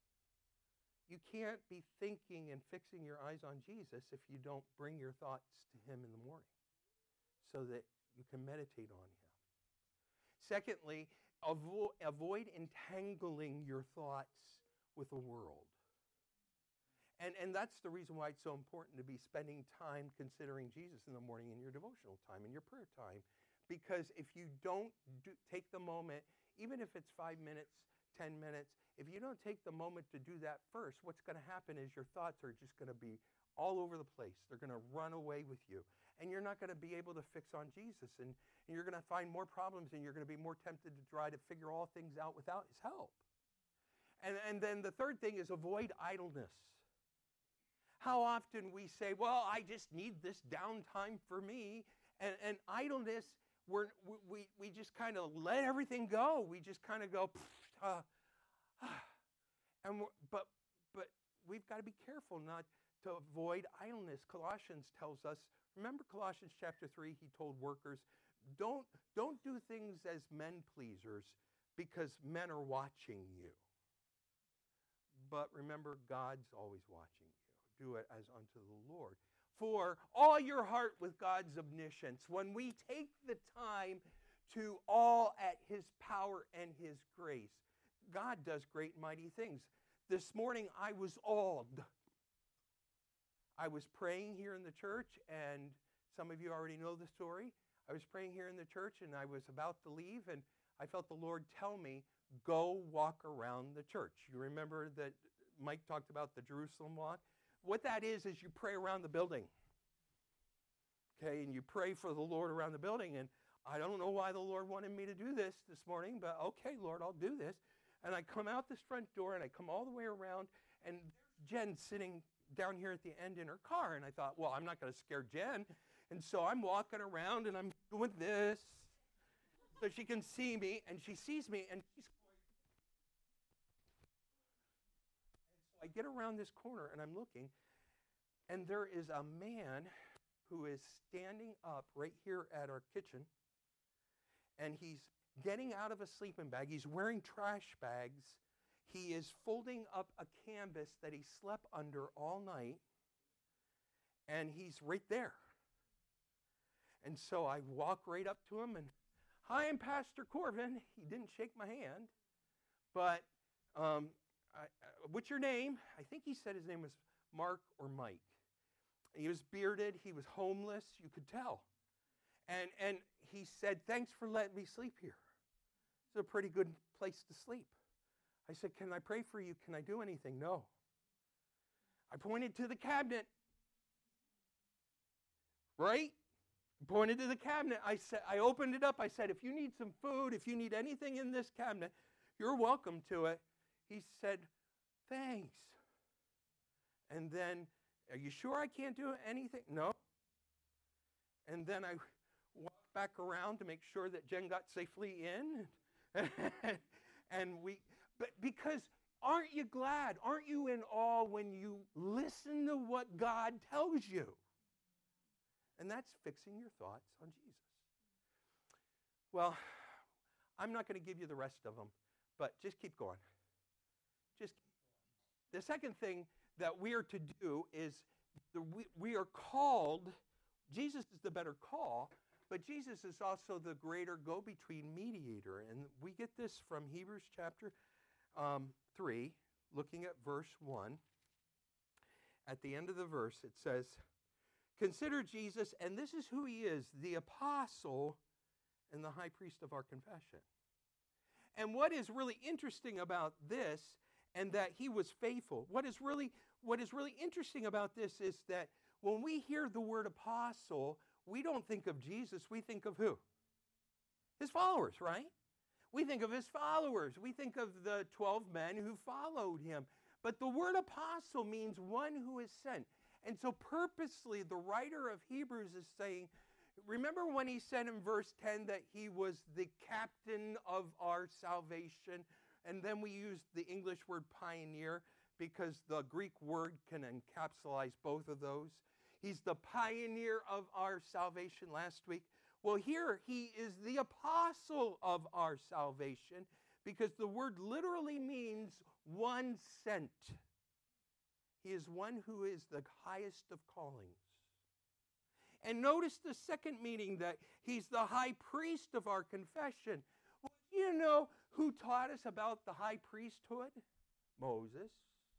You can't be thinking and fixing your eyes on Jesus if you don't bring your thoughts to Him in the morning so that you can meditate on Him. Secondly, avo- avoid entangling your thoughts with the world. And, and that's the reason why it's so important to be spending time considering Jesus in the morning in your devotional time, in your prayer time. Because if you don't do, take the moment, even if it's five minutes, ten minutes, if you don't take the moment to do that first, what's going to happen is your thoughts are just going to be all over the place. They're going to run away with you. And you're not going to be able to fix on Jesus. And, and you're going to find more problems, and you're going to be more tempted to try to figure all things out without His help. And, and then the third thing is avoid idleness. How often we say, well, I just need this downtime for me. And, and idleness, we're, we, we just kind of let everything go. We just kind of go, uh, and we're, but but we've got to be careful not to avoid idleness. Colossians tells us, remember Colossians chapter three, he told workers, don't, don't do things as men pleasers because men are watching you. But remember, God's always watching you. Do it as unto the Lord. For all your heart with God's omniscience, when we take the time to all at His power and His grace, God does great and mighty things. This morning I was awed. I was praying here in the church, and some of you already know the story. I was praying here in the church, and I was about to leave, and I felt the Lord tell me, go walk around the church. You remember that Mike talked about the Jerusalem walk? What that is, is you pray around the building. Okay, and you pray for the Lord around the building, and I don't know why the Lord wanted me to do this this morning, but okay, Lord, I'll do this. And I come out this front door, and I come all the way around, and there's Jen sitting down here at the end in her car, and I thought, well, I'm not going to scare Jen. And so I'm walking around, and I'm doing this so she can see me, and she sees me, and she's I get around this corner, and I'm looking, and there is a man who is standing up right here at our kitchen, and he's getting out of a sleeping bag. He's wearing trash bags. He is folding up a canvas that he slept under all night, and he's right there. And so I walk right up to him, and, hi, I'm Pastor Corvin. He didn't shake my hand, but um, I, uh, what's your name? I think he said his name was Mark or Mike. He was bearded. He was homeless. You could tell. And, and he said, thanks for letting me sleep here. It's a pretty good place to sleep. I said, can I pray for you? Can I do anything? No. I pointed to the cabinet. Right? Pointed to the cabinet. I said, I opened it up. I said, if you need some food, if you need anything in this cabinet, you're welcome to it. He said, thanks. And then, are you sure I can't do anything? No. And then I walked back around to make sure that Jen got safely in. And we, but because aren't you glad? Aren't you in awe when you listen to what God tells you? And that's fixing your thoughts on Jesus. Well, I'm not going to give you the rest of them, but just keep going. Just keep going. The second thing that we are to do is the, we, we are called, Jesus is the better call, but Jesus is also the greater go-between mediator. And we get this from Hebrews chapter um, three, looking at verse one. At the end of the verse, it says, consider Jesus, and this is who he is, the apostle and the high priest of our confession. And what is really interesting about this, and that he was faithful, what is really, what is really interesting about this is that when we hear the word apostle, we don't think of Jesus, we think of who? His followers, right? We think of his followers. We think of the twelve men who followed him. But the word apostle means one who is sent. And so purposely, the writer of Hebrews is saying, remember when he said in verse ten that he was the captain of our salvation? And then we use the English word pioneer because the Greek word can encapsulate both of those. He's the pioneer of our salvation last week. Well, here he is the apostle of our salvation because the word literally means one sent. He is one who is the highest of callings. And notice the second meaning, that he's the high priest of our confession. Well, you know who taught us about the high priesthood? Moses.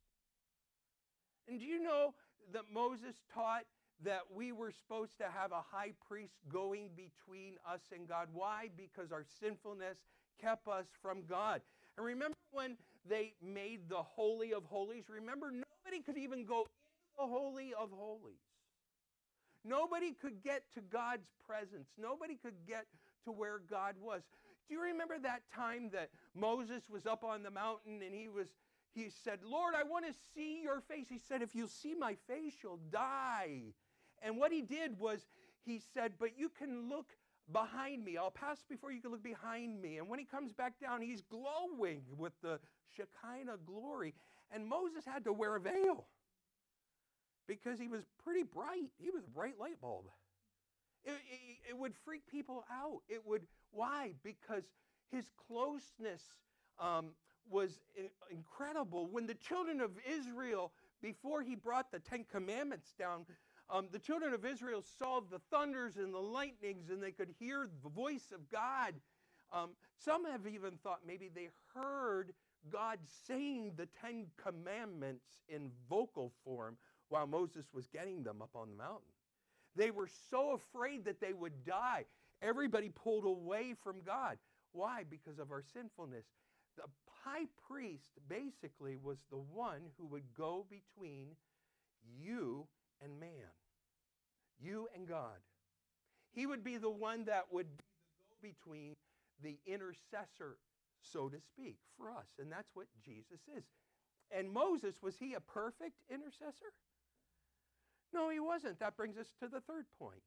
And do you know that Moses taught that we were supposed to have a high priest going between us and God? Why? Because our sinfulness kept us from God. And remember when they made the Holy of Holies? Remember, nobody could even go into the Holy of Holies. Nobody could get to God's presence. Nobody could get to where God was. Do you remember that time that Moses was up on the mountain and he was, he said, Lord, I want to see your face. He said, if you'll see my face, you'll die. And what he did was, he said, but you can look behind me. I'll pass before you can look behind me. And when he comes back down, he's glowing with the Shekinah glory. And Moses had to wear a veil because he was pretty bright. He was a bright light bulb. It, it, it would freak people out. It would, why? Because his closeness um, was I- incredible. When the children of Israel, before he brought the Ten Commandments down, Um, the children of Israel saw the thunders and the lightnings, and they could hear the voice of God. Um, some have even thought maybe they heard God saying the Ten Commandments in vocal form while Moses was getting them up on the mountain. They were so afraid that they would die. Everybody pulled away from God. Why? Because of our sinfulness. The high priest basically was the one who would go between you and man, you and God. He would be the one that would be the go-between, the intercessor, so to speak, for us. And that's what Jesus is. And Moses, was he a perfect intercessor? No, he wasn't. That brings us to the third point.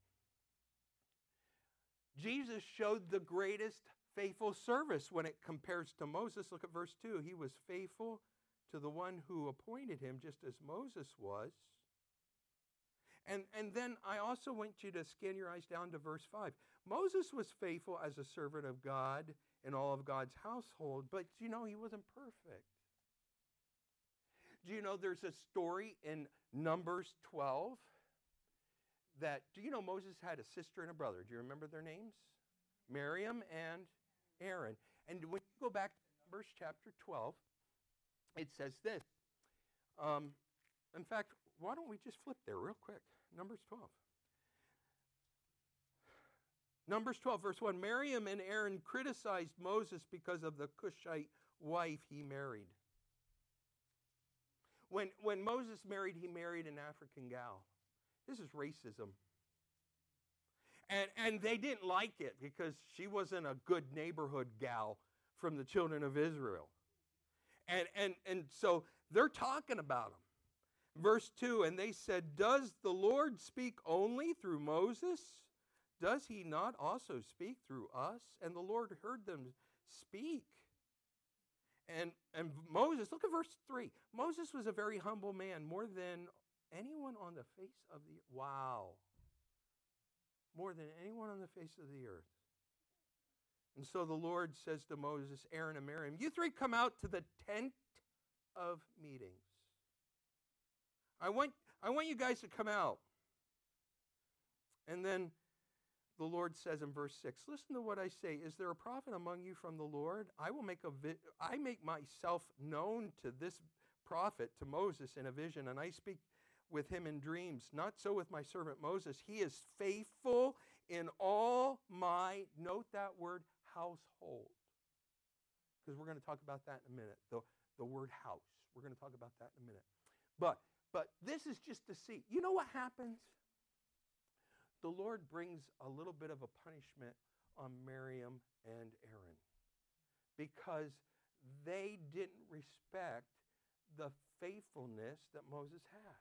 Jesus showed the greatest faithful service when it compares to Moses. Look at verse two. He was faithful to the one who appointed him, just as Moses was. And, and then I also want you to scan your eyes down to verse five. Moses was faithful as a servant of God in all of God's household, but you know, he wasn't perfect. Do you know there's a story in Numbers twelve that, do you know Moses had a sister and a brother? Do you remember their names? Miriam and Aaron. And when you go back to Numbers chapter twelve, it says this. Um, in fact, why don't we just flip there real quick? Numbers twelve. Numbers twelve, verse one. Miriam and Aaron criticized Moses because of the Cushite wife he married. When, when Moses married, he married an African gal. This is racism. And, and they didn't like it because she wasn't a good neighborhood gal from the children of Israel. And, and, and so they're talking about him. Verse two, and they said, does the Lord speak only through Moses? Does he not also speak through us? And the Lord heard them speak. And, and Moses, look at verse three. Moses was a very humble man, more than anyone on the face of the earth. Wow. More than anyone on the face of the earth. And so the Lord says to Moses, Aaron, and Miriam, you three come out to the tent of meetings. I want, I want you guys to come out. And then the Lord says in verse six, listen to what I say. Is there a prophet among you from the Lord? I will make a vi- I make myself known to this prophet, to Moses, in a vision, and I speak with him in dreams. Not so with my servant Moses. He is faithful in all my, note that word, household. Because we're going to talk about that in a minute, the, the word house. We're going to talk about that in a minute. But, but this is just to see. You know what happens? The Lord brings a little bit of a punishment on Miriam and Aaron because they didn't respect the faithfulness that Moses had.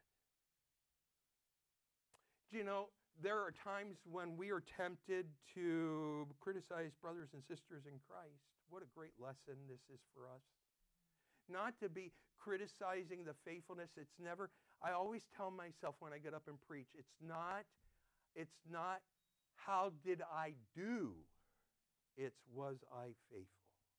Do you know, there are times when we are tempted to criticize brothers and sisters in Christ. What a great lesson this is for us. Not to be criticizing the faithfulness. It's never, I always tell myself when I get up and preach, it's not It's not, how did I do? It's, was I faithful?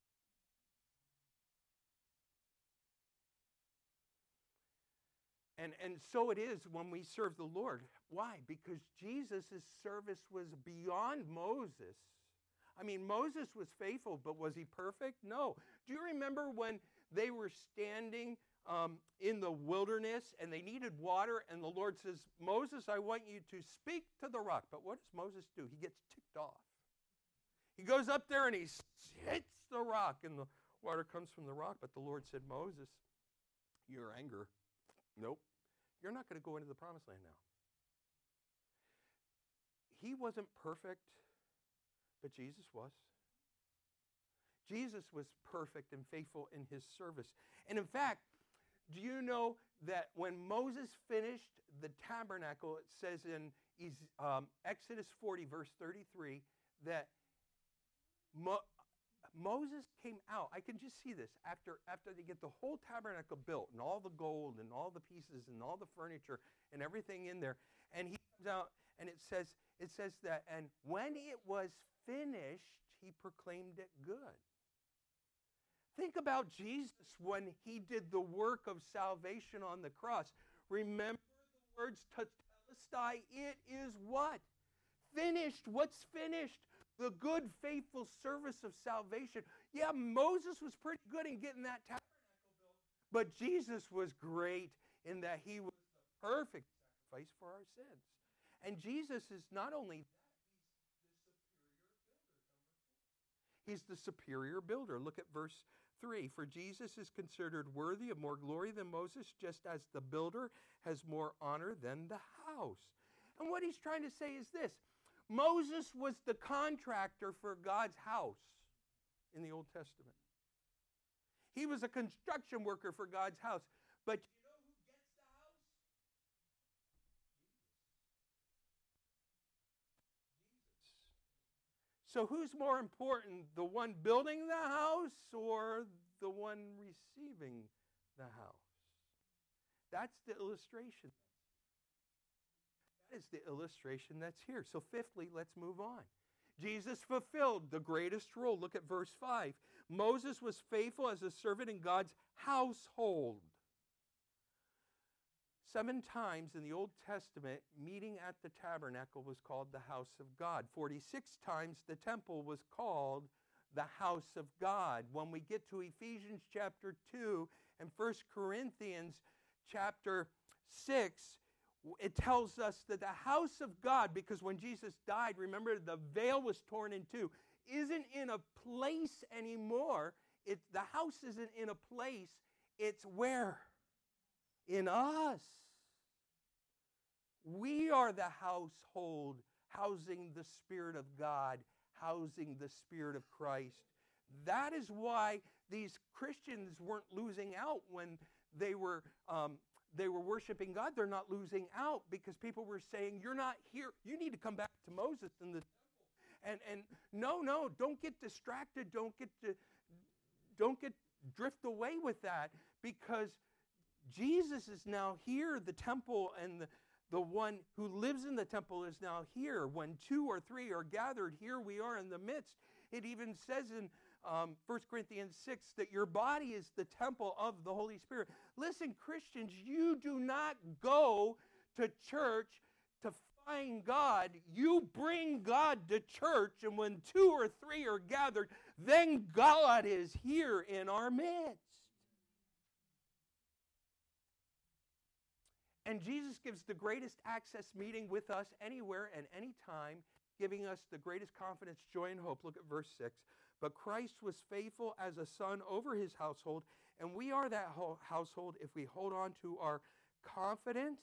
And, and so it is when we serve the Lord. Why? Because Jesus' service was beyond Moses. I mean, Moses was faithful, but was he perfect? No. Do you remember when they were standing Um, in the wilderness and they needed water, and the Lord says, Moses, I want you to speak to the rock. But what does Moses do? He gets ticked off. He goes up there and he hits the rock, and the water comes from the rock. But the Lord said, Moses, your anger, nope, you're not going to go into the promised land now. He wasn't perfect, but Jesus was. Jesus was perfect and faithful in his service. And in fact, do you know that when Moses finished the tabernacle, it says in um, Exodus forty, verse thirty-three, that Mo- Moses came out. I can just see this. After, after they get the whole tabernacle built and all the gold and all the pieces and all the furniture and everything in there, and he comes out and it says, it says that, and when it was finished, he proclaimed it good. Think about Jesus when he did the work of salvation on the cross. Remember the words, tetelestai, it is what? Finished. What's finished? The good, faithful service of salvation. Yeah, Moses was pretty good in getting that tabernacle built, but Jesus was great in that he was the perfect sacrifice for our sins. And Jesus is not only that, he's the superior builder. Look at verse three. For Jesus is considered worthy of more glory than Moses, just as the builder has more honor than the house. And what he's trying to say is this. Moses was the contractor for God's house in the Old Testament. He was a construction worker for God's house. But you know who gets the house? Jesus. So who's more important, the one building the house or the one receiving the house? That's the illustration. That is the illustration that's here. So fifthly, let's move on. Jesus fulfilled the greatest role. Look at verse five. Moses was faithful as a servant in God's household. Seven times in the Old Testament, meeting at the tabernacle was called the house of God. forty-six times the temple was called the house of God. When we get to Ephesians chapter two and First Corinthians chapter six, it tells us that the house of God, because when Jesus died, remember the veil was torn in two, isn't in a place anymore. It, the house isn't in a place. It's where? In us. We are the household, housing the Spirit of God, housing the Spirit of Christ. That is why these Christians weren't losing out when they were um, they were worshiping God. They're not losing out because people were saying, you're not here. You need to come back to Moses in the temple. And, and no, no, don't get distracted. Don't get to, don't get drift away with that, because Jesus is now here. The temple and the, the one who lives in the temple is now here. When two or three are gathered, here we are in the midst. It even says in um, First Corinthians six that your body is the temple of the Holy Spirit. Listen, Christians, you do not go to church to find God. You bring God to church, and when two or three are gathered, then God is here in our midst. And Jesus gives the greatest access meeting with us anywhere and anytime, giving us the greatest confidence, joy, and hope. Look at verse six. But Christ was faithful as a son over his household, and we are that household if we hold on to our confidence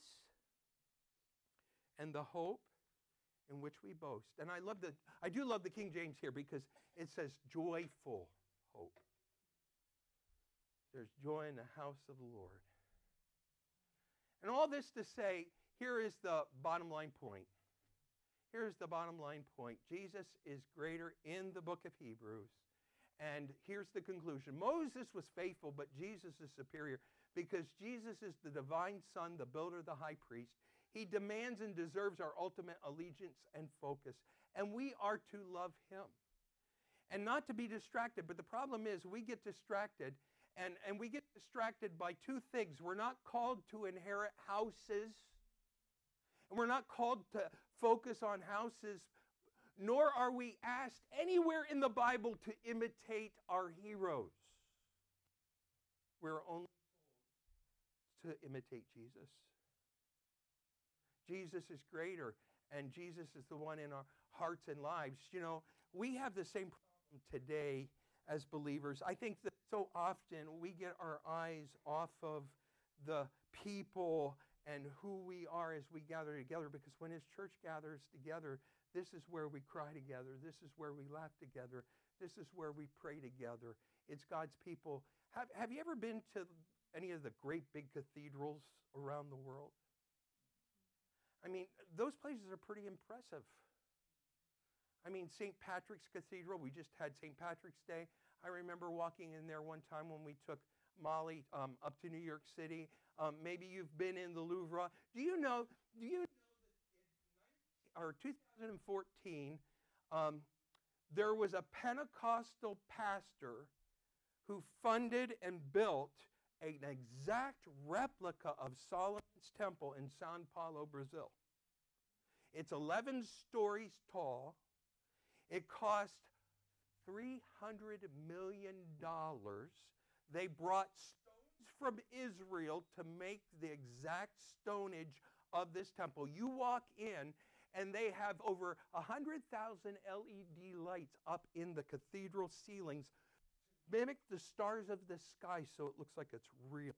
and the hope in which we boast. And I love the, I do love the King James here because it says joyful hope. There's joy in the house of the Lord. And all this to say, here is the bottom line point. Here's the bottom line point. Jesus is greater in the book of Hebrews. And here's the conclusion. Moses was faithful, but Jesus is superior because Jesus is the divine Son, the builder, the high priest. He demands and deserves our ultimate allegiance and focus. And we are to love him. And not to be distracted. But the problem is we get distracted. And, and we get distracted by two things. We're not called to inherit houses. And we're not called to focus on houses. Nor are we asked anywhere in the Bible to imitate our heroes. We're only told to imitate Jesus. Jesus is greater, and Jesus is the one in our hearts and lives. You know, we have the same problem today as believers. I think that so often we get our eyes off of the people and who we are as we gather together, because when his church gathers together, this is where we cry together. This is where we laugh together. This is where we pray together. It's God's people. Have, have you ever been to any of the great big cathedrals around the world? I mean, those places are pretty impressive. I mean, Saint Patrick's Cathedral, we just had Saint Patrick's Day. I remember walking in there one time when we took Molly um, up to New York City. Um, maybe you've been in the Louvre. Do you know, do you know that in or two thousand fourteen, um, there was a Pentecostal pastor who funded and built an exact replica of Solomon's Temple in Sao Paulo, Brazil. It's eleven stories tall. It cost three hundred million dollars. They brought stones from Israel to make the exact stonage of this temple. You walk in, and they have over one hundred thousand L E D lights up in the cathedral ceilings, mimic the stars of the sky so it looks like it's real.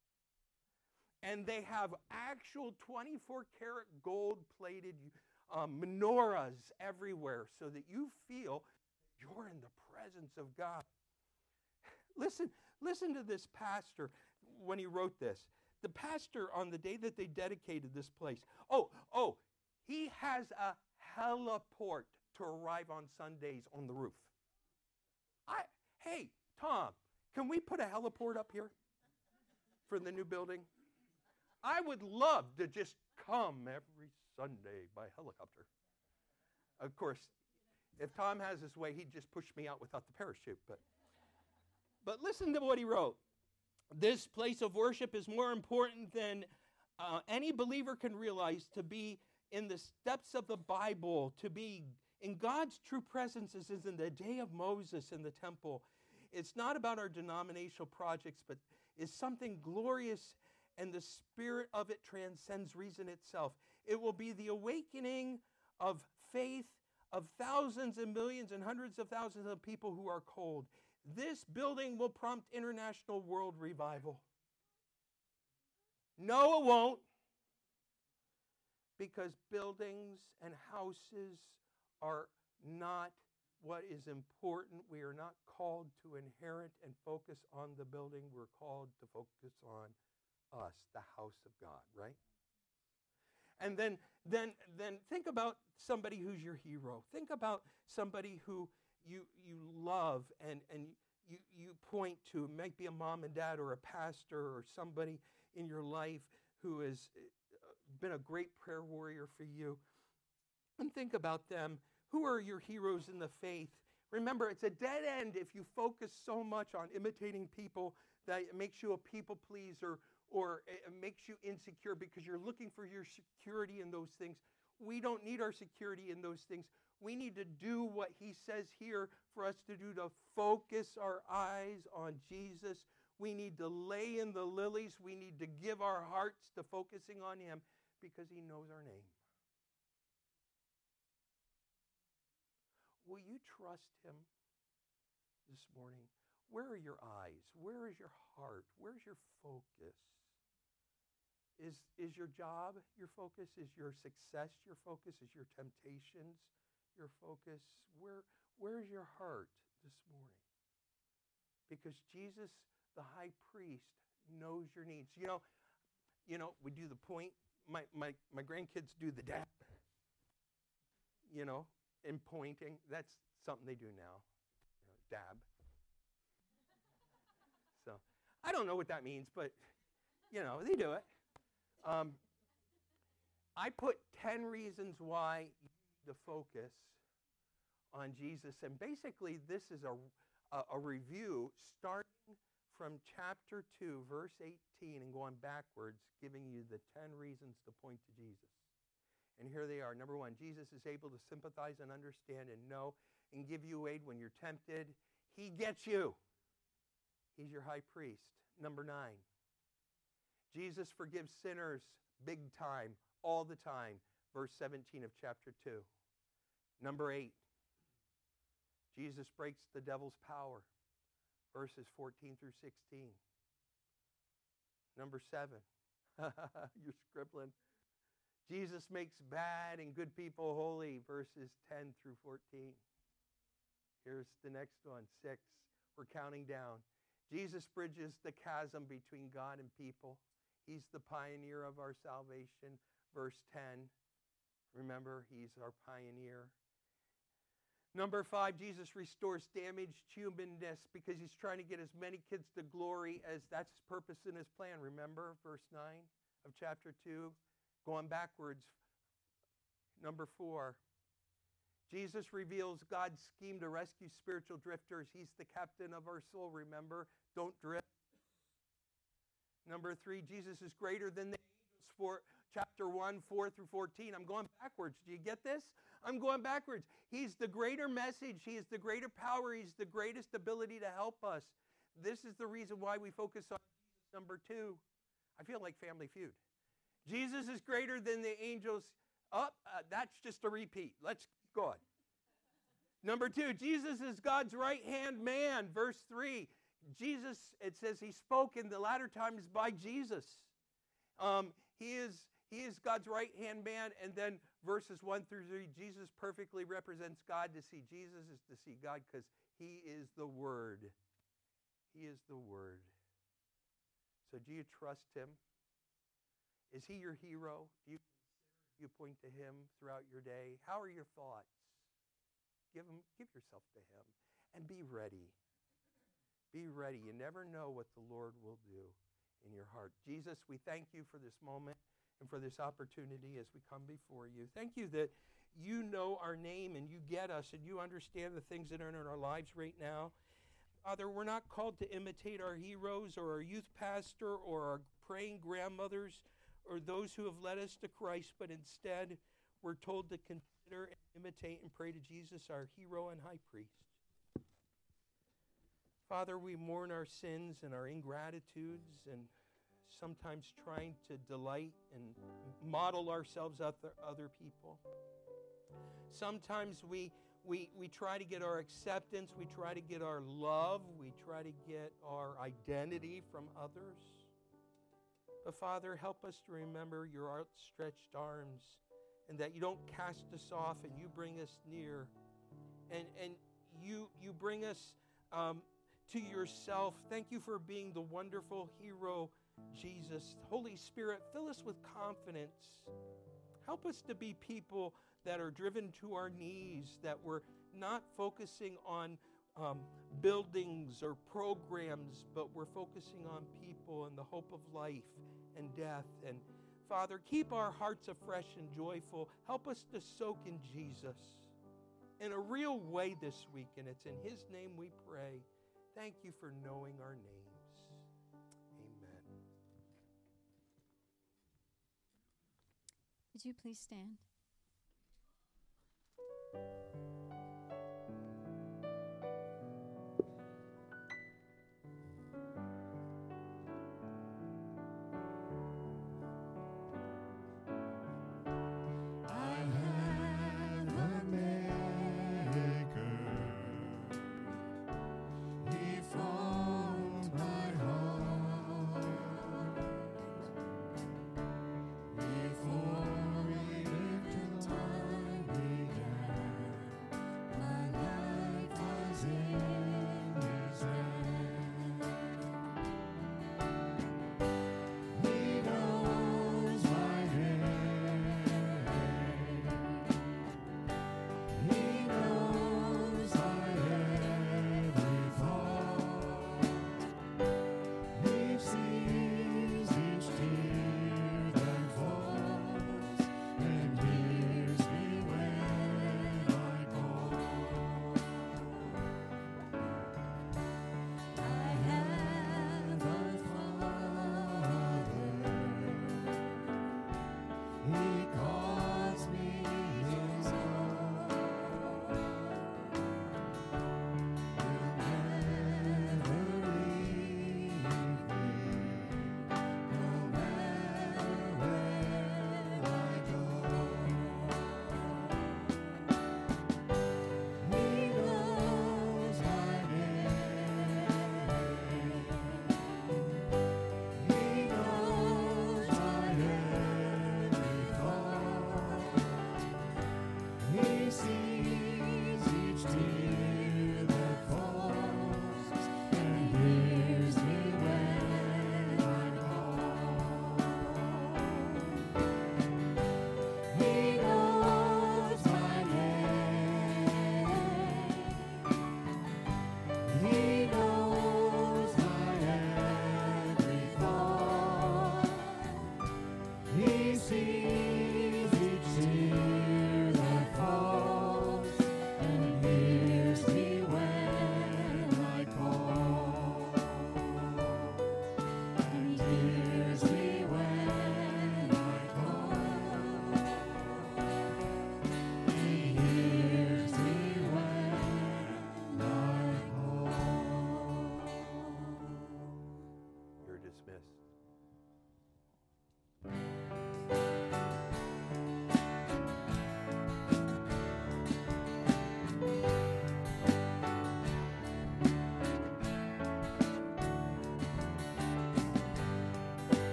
And they have actual twenty-four karat gold-plated um, menorahs everywhere so that you feel you're in the presence of God. Listen, listen to this pastor when he wrote this. The pastor, on the day that they dedicated this place, oh, oh, he has a heliport to arrive on Sundays on the roof. I, hey, Tom, can we put a heliport up here for the new building? I would love to just come every Sunday by helicopter. Of course, if Tom has his way, he'd just push me out without the parachute. But, but listen to what he wrote. This place of worship is more important than uh, any believer can realize. To be in the steps of the Bible, to be in God's true presence is in the day of Moses in the temple. It's not about our denominational projects, but is something glorious, and the spirit of it transcends reason itself. It will be the awakening of faith of thousands and millions and hundreds of thousands of people who are cold. This building will prompt international world revival. No, it won't. Because buildings and houses are not what is important. We are not called to inherit and focus on the building. We're called to focus on us, the house of God, right? And then, then, then think about somebody who's your hero. Think about somebody who you you love and, and you, you point to. It might be a mom and dad or a pastor or somebody in your life who has been a great prayer warrior for you. And think about them. Who are your heroes in the faith? Remember, it's a dead end if you focus so much on imitating people that it makes you a people pleaser, or it makes you insecure because you're looking for your security in those things. We don't need our security in those things. We need to do what he says here for us to do, to focus our eyes on Jesus. We need to lay in the lilies. We need to give our hearts to focusing on him because he knows our name. Will you trust him this morning? Where are your eyes? Where is your heart? Where's your focus? Is, is your job your focus? Is your success your focus? Is your temptations your focus? Where, where's your heart this morning? Because Jesus, the high priest, knows your needs. You know, you know, we do the point. My, my, my grandkids do the dab. You know, in pointing. That's something they do now. You know, dab. So, I don't know what that means, but, you know, they do it. Um, I put ten reasons why you need to focus on Jesus. And basically, this is a, a, a review starting from chapter two, verse eighteen, and going backwards, giving you the ten reasons to point to Jesus. And here they are. Number one, Jesus is able to sympathize and understand and know and give you aid when you're tempted. He gets you. He's your high priest. Number nine, Jesus forgives sinners big time, all the time. Verse seventeen of chapter two. Number eight, Jesus breaks the devil's power. Verses fourteen through sixteen. Number seven, you're scribbling. Jesus makes bad and good people holy. Verses ten through fourteen. Here's the next one, six. We're counting down. Jesus bridges the chasm between God and people. He's the pioneer of our salvation. Verse ten. Remember, he's our pioneer. Number five, Jesus restores damaged humanness because he's trying to get as many kids to glory as that's his purpose and his plan. Remember, verse nine of chapter two. Going backwards, number four, Jesus reveals God's scheme to rescue spiritual drifters. He's the captain of our soul, remember? Don't drift. Number three, Jesus is greater than the angels. For chapter one, four through fourteen. I'm going backwards. Do you get this? I'm going backwards. He's the greater message. He is the greater power. He's the greatest ability to help us. This is the reason why we focus on Jesus number two. I feel like Family Feud. Jesus is greater than the angels. Up, oh, uh, that's just a repeat. Let's go on. Number two, Jesus is God's right-hand man. Verse three, Jesus, it says he spoke in the latter times by Jesus. Um, he is he is God's right-hand man. And then verses one through three, Jesus perfectly represents God. To see Jesus is to see God because he is the Word. He is the Word. So do you trust him? Is he your hero? Do you consider you point to him throughout your day? How are your thoughts? Give him, give yourself to him and be ready. Be ready. You never know what the Lord will do in your heart. Jesus, we thank you for this moment and for this opportunity as we come before you. Thank you that you know our name and you get us and you understand the things that are in our lives right now. Father, we're not called to imitate our heroes or our youth pastor or our praying grandmothers or those who have led us to Christ, but instead we're told to consider and imitate and pray to Jesus, our hero and high priest. Father, we mourn our sins and our ingratitudes and sometimes trying to delight and model ourselves after other people. Sometimes we, we, we try to get our acceptance, we try to get our love, we try to get our identity from others. But Father, help us to remember your outstretched arms and that you don't cast us off and you bring us near. And, and you, you bring us um, to yourself. Thank you for being the wonderful hero, Jesus. Holy Spirit, fill us with confidence. Help us to be people that are driven to our knees, that we're not focusing on um, buildings or programs, but we're focusing on people and the hope of life and death. And Father, keep our hearts afresh and joyful. Help us to soak in Jesus in a real way this week, and it's in his name we pray. Thank you for knowing our names. Amen. Would you please stand?